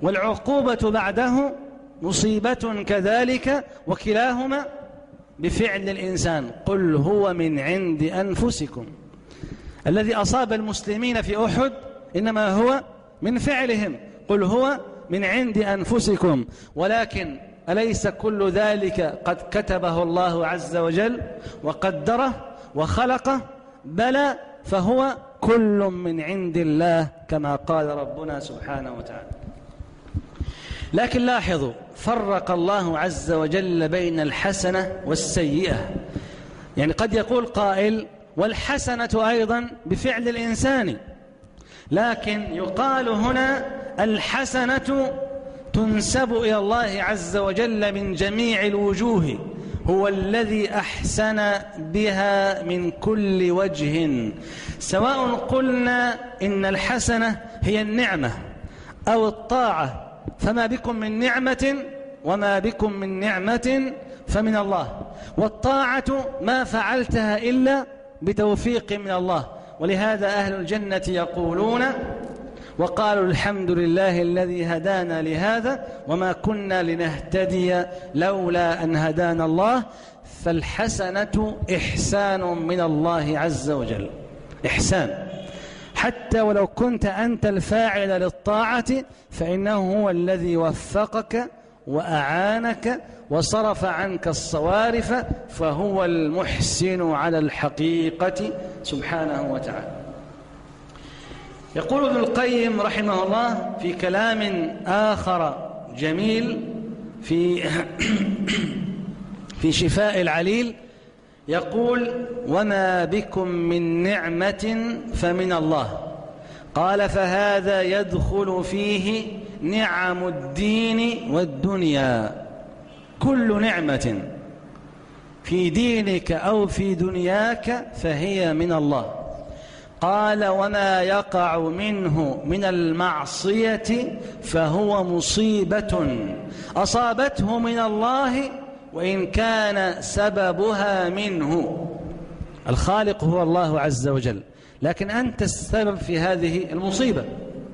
والعقوبة بعده مصيبة كذلك، وكلاهما بفعل الإنسان. قل هو من عند أنفسكم. الذي أصاب المسلمين في أحد إنما هو من فعلهم. قل هو من عند أنفسكم. ولكن أليس كل ذلك قد كتبه الله عز وجل وقدره وخلقه؟ بلى، فهو كل من عند الله كما قال ربنا سبحانه وتعالى. لكن لاحظوا، فرق الله عز وجل بين الحسنة والسيئة. يعني قد يقول قائل والحسنة أيضا بفعل الإنسان، لكن يقال هنا الحسنة تنسب إلى الله عز وجل من جميع الوجوه، هو الذي أحسن بها من كل وجه، سواء قلنا إن الحسنة هي النعمة أو الطاعة، فما بكم من نعمة وما بكم من نعمة فمن الله، والطاعة ما فعلتها إلا بتوفيق من الله. ولهذا أهل الجنة يقولون وقالوا الحمد لله الذي هدانا لهذا وما كنا لنهتدي لولا أن هدانا الله. فالحسنة إحسان من الله عز وجل، إحسان، حتى ولو كنت أنت الفاعل للطاعة فإنه هو الذي وفقك وأعانك وصرف عنك الصوارف، فهو المحسن على الحقيقة سبحانه وتعالى. يقول ابن القيم رحمه الله في كلام آخر جميل في شفاء العليل، يقول وما بكم من نعمة فمن الله. قال فهذا يدخل فيه نعم الدين والدنيا، كل نعمة في دينك أو في دنياك فهي من الله. قال وما يقع منه من المعصية فهو مصيبة أصابته من الله وإن كان سببها منه. الخالق هو الله عز وجل، لكن أنت السبب في هذه المصيبة.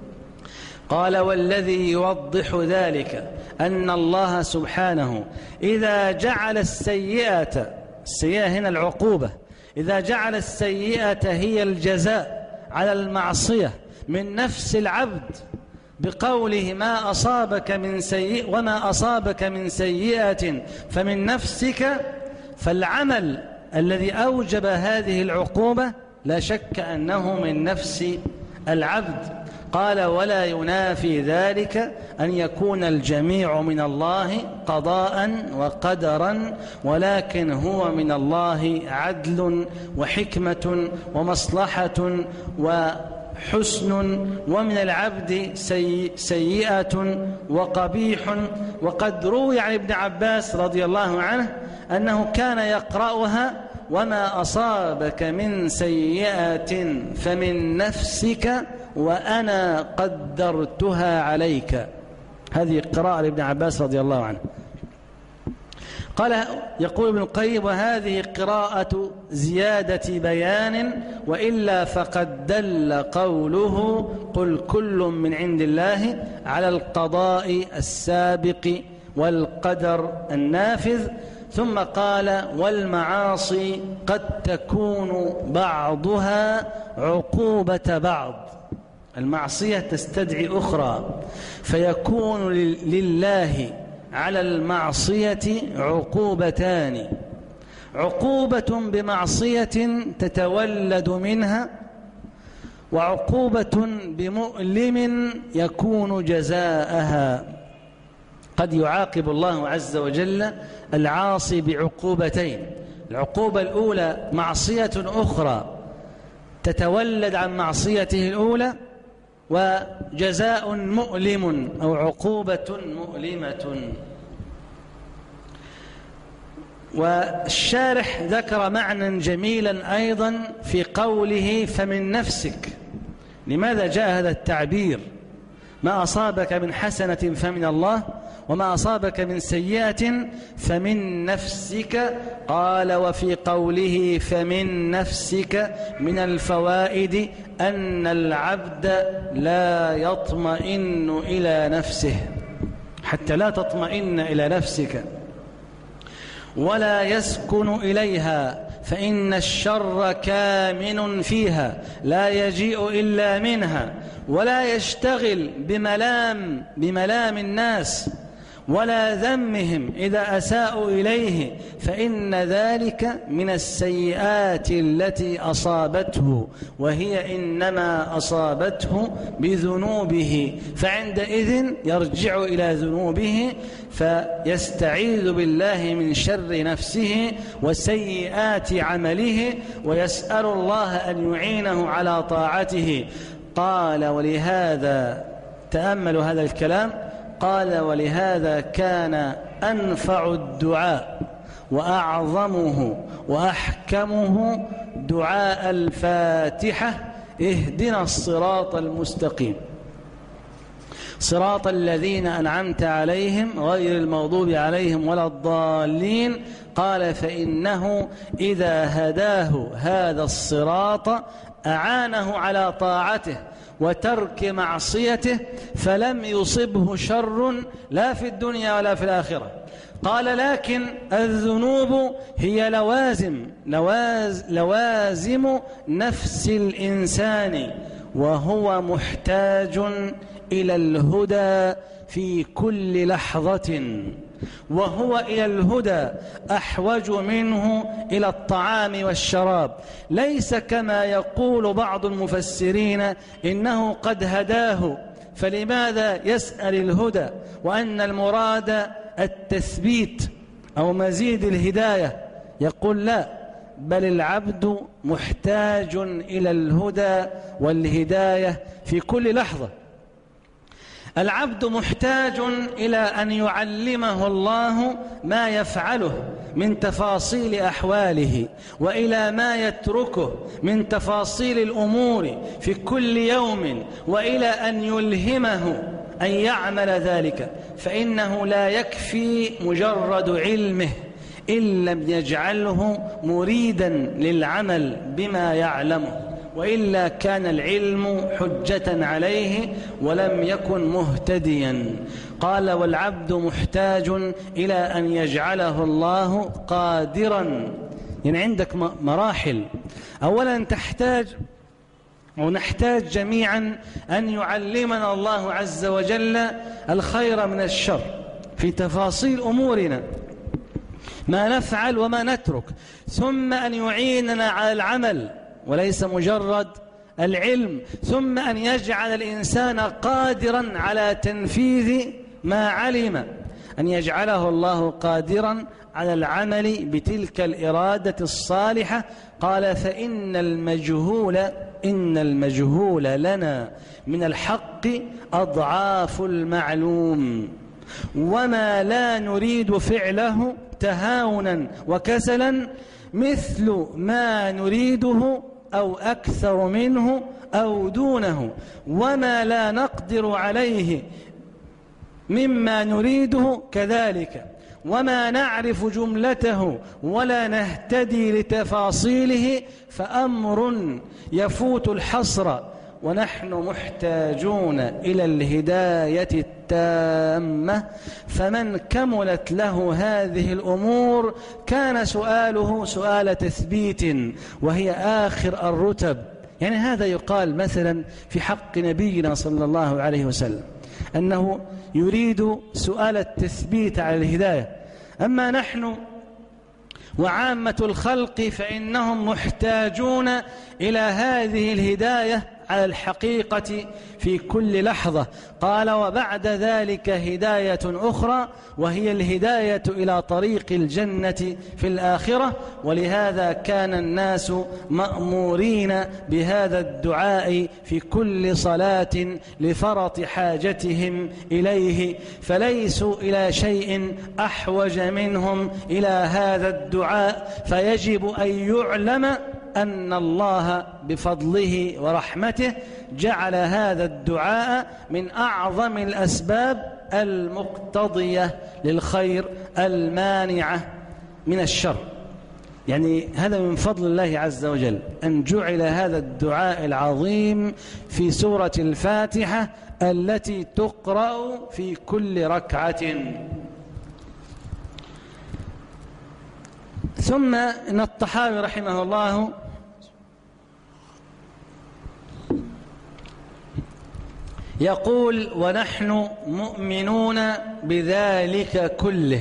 قال والذي يوضح ذلك أن الله سبحانه إذا جعل السيئة هنا العقوبة، إذا جعل السيئة هي الجزاء على المعصية من نفس العبد بقوله ما أصابك من سيئة وما أصابك من سيئة فمن نفسك، فالعمل الذي أوجب هذه العقوبة لا شك أنه من نفس العبد. قال ولا ينافي ذلك أن يكون الجميع من الله قضاء وقدرا، ولكن هو من الله عدل وحكمة ومصلحة وحسن، ومن العبد سيئة وقبيح. وقد روي عن ابن عباس رضي الله عنه أنه كان يقرأها وما أصابك من سيئة فمن نفسك وأنا قدرتها عليك. هذه قراءة لابن عباس رضي الله عنه. قال يقول ابن القيم وهذه قراءة زيادة بيان، وإلا فقد دل قوله قل كل من عند الله على القضاء السابق والقدر النافذ. ثم قال والمعاصي قد تكون بعضها عقوبة بعض، المعصية تستدعي أخرى، فيكون لله على المعصية عقوبتان، عقوبة بمعصية تتولد منها، وعقوبة بمؤلم يكون جزاءها. قد يعاقب الله عز وجل العاصي بعقوبتين، العقوبة الأولى معصية أخرى تتولد عن معصيته الأولى، وجزاء مؤلم أو عقوبة مؤلمة. والشارح ذكر معنى جميلا أيضا في قوله فمن نفسك. لماذا جاء هذا التعبير؟ ما أصابك من حسنة فمن الله وما أصابك من سيئة فمن نفسك. قال وفي قوله فمن نفسك من الفوائد أن العبد لا يطمئن إلى نفسه، حتى لا تطمئن إلى نفسك ولا يسكن إليها، فإن الشر كامن فيها لا يجيء إلا منها، ولا يشتغل بملام الناس ولا ذمهم إذا أساءوا إليه، فإن ذلك من السيئات التي أصابته، وهي إنما أصابته بذنوبه، فعندئذ يرجع إلى ذنوبه فيستعيذ بالله من شر نفسه وسيئات عمله، ويسأل الله أن يعينه على طاعته. قال ولهذا تأملوا هذا الكلام، قال ولهذا كان أنفع الدعاء وأعظمه وأحكمه دعاء الفاتحة: اهدنا الصراط المستقيم صراط الذين أنعمت عليهم غير المغضوب عليهم ولا الضالين. قال فإنه إذا هداه هذا الصراط أعانه على طاعته وترك معصيته، فلم يصبه شر لا في الدنيا ولا في الآخرة. قال لكن الذنوب هي لوازم نفس الإنسان، وهو محتاج إلى الهدى في كل لحظة، وهو إلى الهدى أحوج منه إلى الطعام والشراب، ليس كما يقول بعض المفسرين إنه قد هداه فلماذا يسأل الهدى، وأن المراد التثبيت أو مزيد الهداية. يقول لا، بل العبد محتاج إلى الهدى والهداية في كل لحظة. العبد محتاج إلى أن يعلمه الله ما يفعله من تفاصيل أحواله، وإلى ما يتركه من تفاصيل الأمور في كل يوم، وإلى أن يلهمه أن يعمل ذلك، فإنه لا يكفي مجرد علمه إن لم يجعله مريدا للعمل بما يعلمه، وإلا كان العلم حجة عليه ولم يكن مهتديا. قال والعبد محتاج إلى أن يجعله الله قادرا. يعني عندك مراحل، أولا نحتاج جميعا أن يعلمنا الله عز وجل الخير من الشر في تفاصيل أمورنا، ما نفعل وما نترك، ثم أن يعيننا على العمل وليس مجرد العلم، ثم أن يجعل الإنسان قادرا على تنفيذ ما علم، أن يجعله الله قادرا على العمل بتلك الإرادة الصالحة. قال فإن المجهول لنا من الحق أضعاف المعلوم، وما لا نريد فعله تهاونا وكسلا مثل ما نريده أو أكثر منه أو دونه، وما لا نقدر عليه مما نريده كذلك، وما نعرف جملته ولا نهتدي لتفاصيله، فأمر يفوت الحصر، ونحن محتاجون إلى الهداية التامة. فمن كملت له هذه الأمور كان سؤاله سؤال تثبيت، وهي آخر الرتب. يعني هذا يقال مثلا في حق نبينا صلى الله عليه وسلم أنه يريد سؤال التثبيت على الهداية. أما نحن وعامة الخلق فإنهم محتاجون إلى هذه الهداية على الحقيقة في كل لحظة. قال وبعد ذلك هداية أخرى، وهي الهداية إلى طريق الجنة في الآخرة. ولهذا كان الناس مأمورين بهذا الدعاء في كل صلاة لفرط حاجتهم إليه، فليسوا إلى شيء أحوج منهم إلى هذا الدعاء، فيجب أن يعلم أن الله بفضله ورحمته جعل هذا الدعاء من أعظم الأسباب المقتضية للخير المانعة من الشر. يعني هذا من فضل الله عز وجل أن جعل هذا الدعاء العظيم في سورة الفاتحة التي تقرأ في كل ركعة. ثم إن الطحاوي رحمه الله يقول: ونحن مؤمنون بذلك كله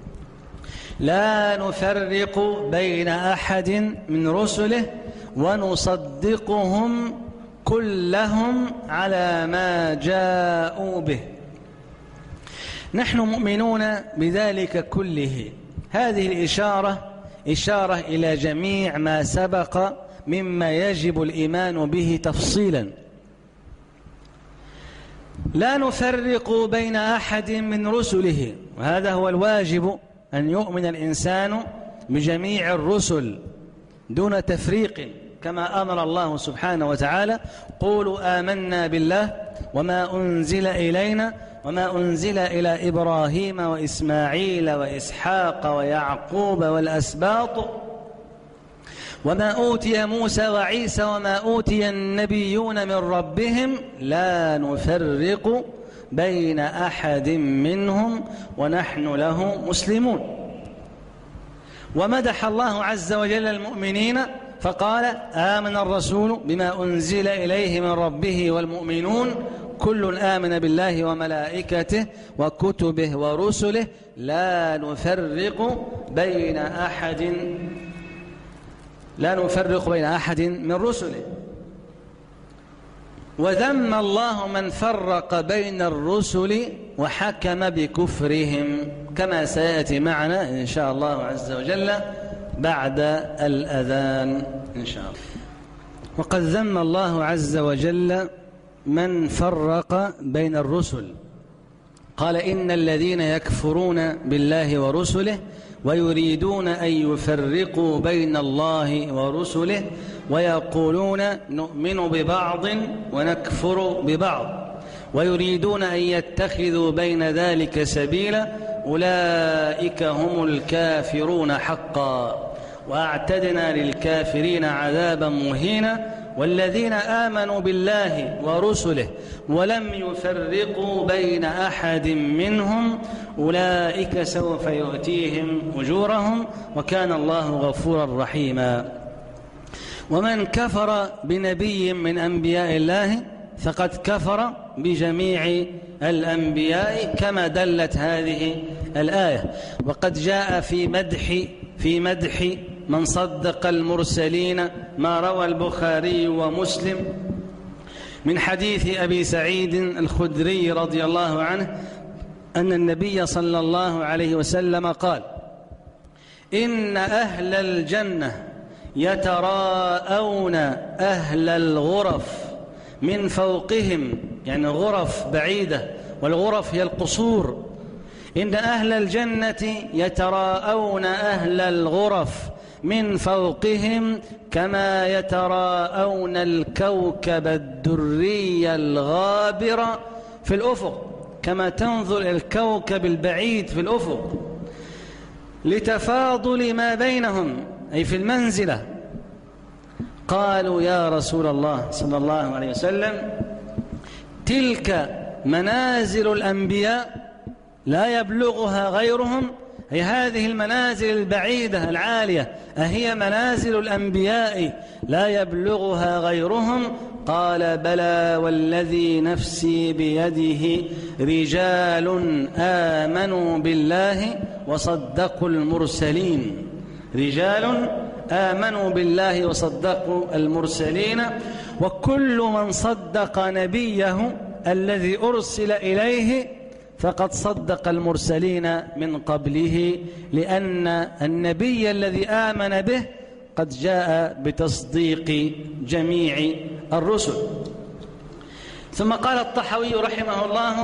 لا نفرق بين أحد من رسله ونصدقهم كلهم على ما جاءوا به. نحن مؤمنون بذلك كله، هذه الإشارة إشارة إلى جميع ما سبق مما يجب الإيمان به تفصيلا. لا نفرق بين أحد من رسله، وهذا هو الواجب، أن يؤمن الإنسان بجميع الرسل دون تفريق، كما أمر الله سبحانه وتعالى: قولوا آمنا بالله وما أنزل إلينا وما أنزل إلى إبراهيم وإسماعيل وإسحاق ويعقوب والأسباط وما أوتي موسى وعيسى وما أوتي النبيون من ربهم لا نفرق بين أحد منهم ونحن له مسلمون. ومدح الله عز وجل المؤمنين فقال: آمن الرسول بما أنزل إليه من ربه والمؤمنون كل آمن بالله وملائكته وكتبه ورسله لا نفرق بين أحد من رسله. وذم الله من فرق بين الرسل وحكم بكفرهم، كما سيأتي معنا إن شاء الله عز وجل بعد الأذان إن شاء الله. وقد ذم الله عز وجل من فرق بين الرسل، قال: إن الذين يكفرون بالله ورسله ويريدون أن يفرقوا بين الله ورسله ويقولون نؤمن ببعض ونكفر ببعض ويريدون أن يتخذوا بين ذلك سبيلا أولئك هم الكافرون حقا وأعتدنا للكافرين عذابا مهينا. والذين آمنوا بالله ورسله ولم يفرقوا بين أحد منهم أولئك سوف يؤتيهم أجورهم وكان الله غفورا رحيما. ومن كفر بنبي من أنبياء الله فقد كفر بجميع الأنبياء كما دلت هذه الآية. وقد جاء في مدح من صدق المرسلين ما روى البخاري ومسلم من حديث أبي سعيد الخدري رضي الله عنه أن النبي صلى الله عليه وسلم قال: إن أهل الجنة يتراءون أهل الغرف من فوقهم، يعني غرف بعيدة، والغرف هي القصور. إن أهل الجنة يتراءون أهل الغرف من فوقهم كما يتراءون الكوكب الدري الغابر في الأفق، كما تنظر إلى الكوكب البعيد في الأفق، لتفاضل ما بينهم أي في المنزلة. قالوا: يا رسول الله صلى الله عليه وسلم، تلك منازل الأنبياء لا يبلغها غيرهم؟ هي هذه المنازل البعيدة العالية أهي منازل الأنبياء لا يبلغها غيرهم؟ قال: بلى والذي نفسي بيده رجال آمنوا بالله وصدقوا المرسلين. رجال آمنوا بالله وصدقوا المرسلين، وكل من صدق نبيه الذي أرسل إليه فقد صدق المرسلين من قبله، لأن النبي الذي آمن به قد جاء بتصديق جميع الرسل. ثم قال الطحاوي رحمه الله: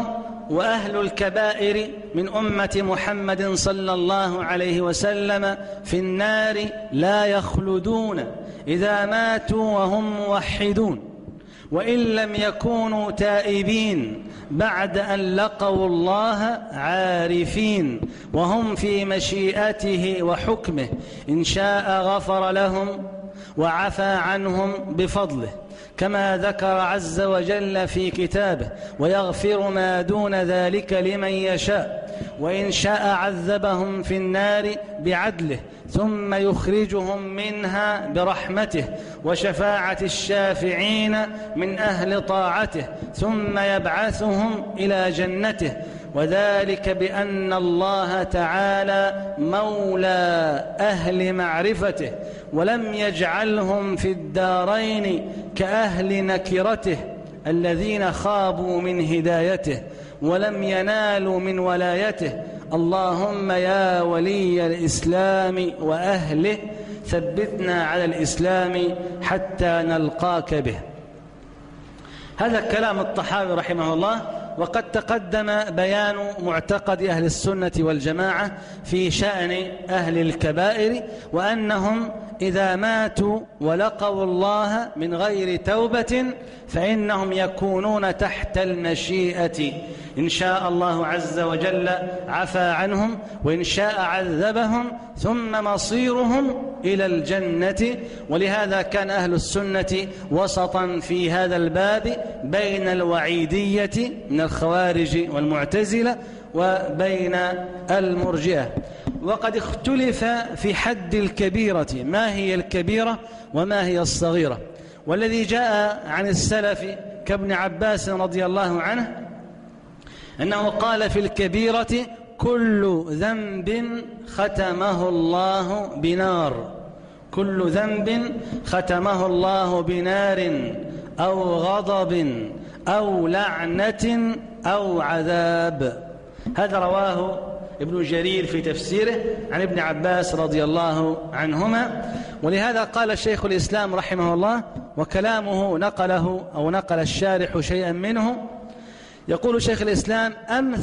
وأهل الكبائر من أمة محمد صلى الله عليه وسلم في النار لا يخلدون إذا ماتوا وهم موحدون، وإن لم يكونوا تائبين بعد أن لقوا الله عارفين، وهم في مشيئته وحكمه، إن شاء غفر لهم وعفى عنهم بفضله، كما ذكر عز وجل في كتابه: ويغفر ما دون ذلك لمن يشاء، وإن شاء عذبهم في النار بعدله ثم يخرجهم منها برحمته وشفاعة الشافعين من أهل طاعته، ثم يبعثهم إلى جنته، وذلك بأن الله تعالى مولى أهل معرفته، ولم يجعلهم في الدارين كأهل نكرته الذين خابوا من هدايته ولم ينالوا من ولايته. اللهم يا ولي الإسلام وأهله ثبتنا على الإسلام حتى نلقاك به. هذا كلام الطحاوي رحمه الله، وقد تقدم بيان معتقد أهل السنة والجماعة في شأن أهل الكبائر، وأنهم إذا ماتوا ولقوا الله من غير توبة فإنهم يكونون تحت المشيئة، إن شاء الله عز وجل عفى عنهم، وإن شاء عذبهم، ثم مصيرهم إلى الجنة. ولهذا كان أهل السنة وسطا في هذا الباب بين الوعيدية من الخوارج والمعتزلة وبين المرجئة. وقد اختلف في حد الكبيرة، ما هي الكبيرة وما هي الصغيرة. والذي جاء عن السلف كابن عباس رضي الله عنه أنه قال في الكبيرة: كل ذنب ختمه الله بنار، كل ذنب ختمه الله بنار أو غضب أو لعنة أو عذاب. هذا رواه ابن جرير في تفسيره عن ابن عباس رضي الله عنهما. ولهذا قال شيخ الإسلام رحمه الله، وكلامه نقله أو نقل الشارح شيئا منه، يقول شيخ الإسلام: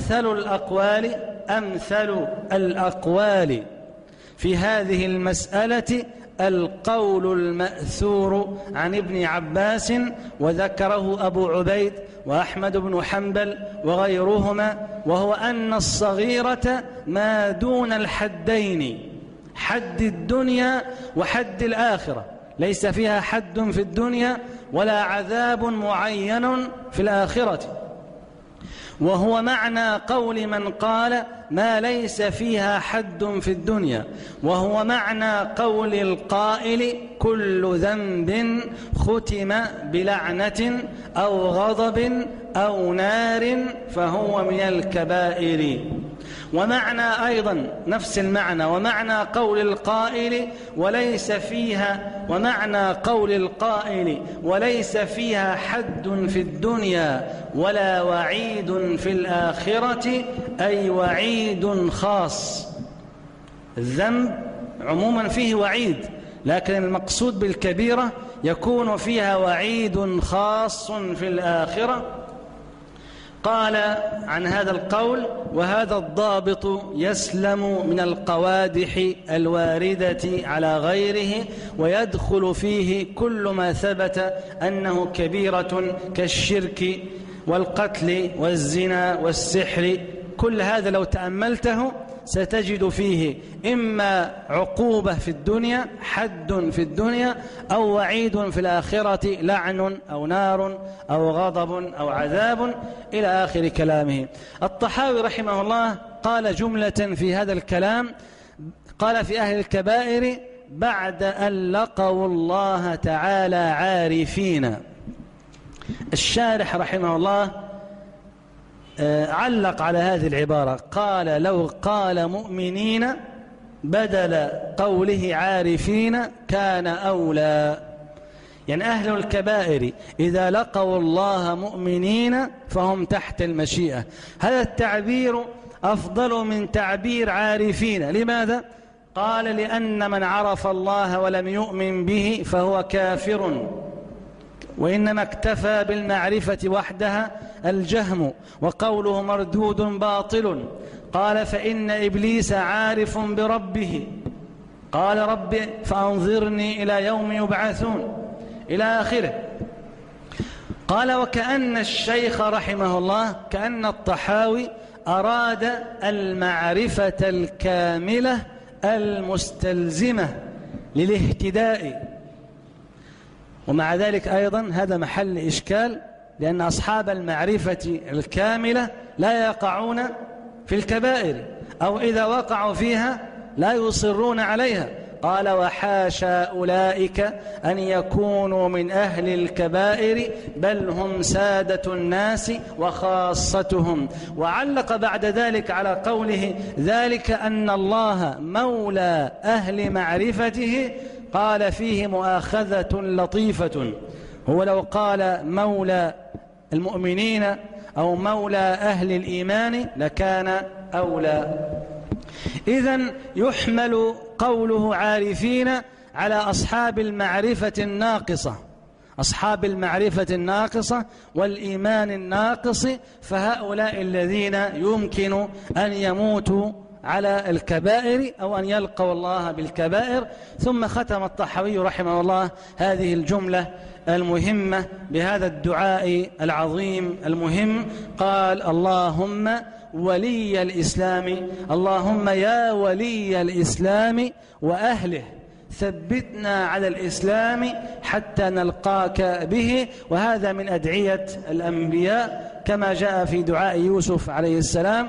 أمثل الأقوال في هذه المسألة القول المأثور عن ابن عباس، وذكره أبو عبيد وأحمد بن حنبل وغيرهما، وهو أن الصغيرة ما دون الحدين، حد الدنيا وحد الآخرة، ليس فيها حد في الدنيا ولا عذاب معين في الآخرة، وهو معنى قول من قال ما ليس فيها حد في الدنيا، وهو معنى قول القائل كل ذنب ختم بلعنة أو غضب أو نار فهو من الكبائر. ومعنى أيضا نفس المعنى، ومعنى قول القائل وليس فيها حد في الدنيا ولا وعيد في الآخرة، أي وعيد خاص. الذنب عموما فيه وعيد، لكن المقصود بالكبيرة يكون فيها وعيد خاص في الآخرة. قال عن هذا القول: وهذا الضابط يسلم من القوادح الواردة على غيره، ويدخل فيه كل ما ثبت أنه كبيرة كالشرك والقتل والزنا والسحر. كل هذا لو تأملته ستجد فيه إما عقوبة في الدنيا، حد في الدنيا، أو وعيد في الآخرة، لعن أو نار أو غضب أو عذاب، إلى آخر كلامه. الطحاوي رحمه الله قال جملة في هذا الكلام، قال في أهل الكبائر: بعد أن لقوا الله تعالى عارفين. الشارح رحمه الله علق على هذه العبارة، قال: لو قال مؤمنين بدل قوله عارفين كان أولى. يعني أهل الكبائر إذا لقوا الله مؤمنين فهم تحت المشيئة. هذا التعبير أفضل من تعبير عارفين. لماذا؟ قال: لأن من عرف الله ولم يؤمن به فهو كافر. وإنما اكتفى بالمعرفة وحدها الجهم، وقوله مردود باطل. قال فإن إبليس عارف بربه، قال رب فأنظرني إلى يوم يبعثون، إلى آخره. قال وكأن الشيخ رحمه الله، كأن الطحاوي أراد المعرفة الكاملة المستلزمة للاهتداء. ومع ذلك أيضا هذا محل إشكال، لأن أصحاب المعرفة الكاملة لا يقعون في الكبائر، أو إذا وقعوا فيها لا يصرون عليها. قال وحاشا أولئك أن يكونوا من أهل الكبائر، بل هم سادة الناس وخاصتهم. وعلق بعد ذلك على قوله ذلك أن الله مولى أهل معرفته، قال فيه مؤاخذة لطيفة. هو لو قال مولى المؤمنين أو مولى أهل الإيمان لكان أولى. إذن يحمل قوله عارفين على أصحاب المعرفة الناقصة، أصحاب المعرفة الناقصة والإيمان الناقص، فهؤلاء الذين يمكن أن يموتوا على الكبائر أو أن يلقوا الله بالكبائر. ثم ختم الطحاوي رحمه الله هذه الجملة المهمة بهذا الدعاء العظيم المهم، قال اللهم ولي الإسلام، اللهم يا ولي الإسلام وأهله ثبتنا على الإسلام حتى نلقاك به. وهذا من أدعية الأنبياء كما جاء في دعاء يوسف عليه السلام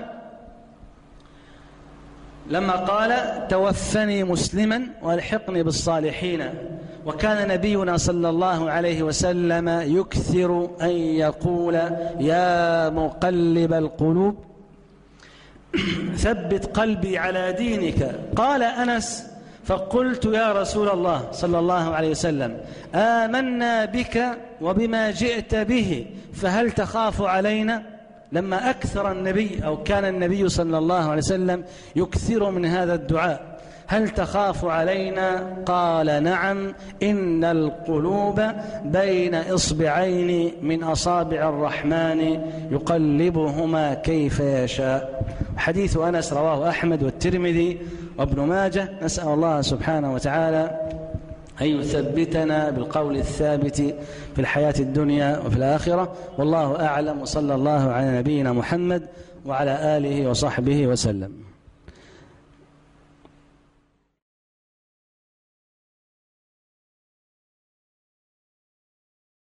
لما قال توفني مسلما والحقني بالصالحين. وكان نبينا صلى الله عليه وسلم يكثر أن يقول يا مقلب القلوب ثبت قلبي على دينك. قال أنس فقلت يا رسول الله صلى الله عليه وسلم آمنا بك وبما جئت به فهل تخاف علينا؟ لما أكثر النبي أو كان النبي صلى الله عليه وسلم يكثر من هذا الدعاء هل تخاف علينا؟ قال نعم، إن القلوب بين إصبعين من أصابع الرحمن يقلبهما كيف يشاء. حديث أنس رواه أحمد والترمذي وابن ماجه. نسأل الله سبحانه وتعالى أن يثبتنا بالقول الثابت في الحياة الدنيا وفي الآخرة. والله أعلم، وصلى الله على نبينا محمد وعلى آله وصحبه وسلم.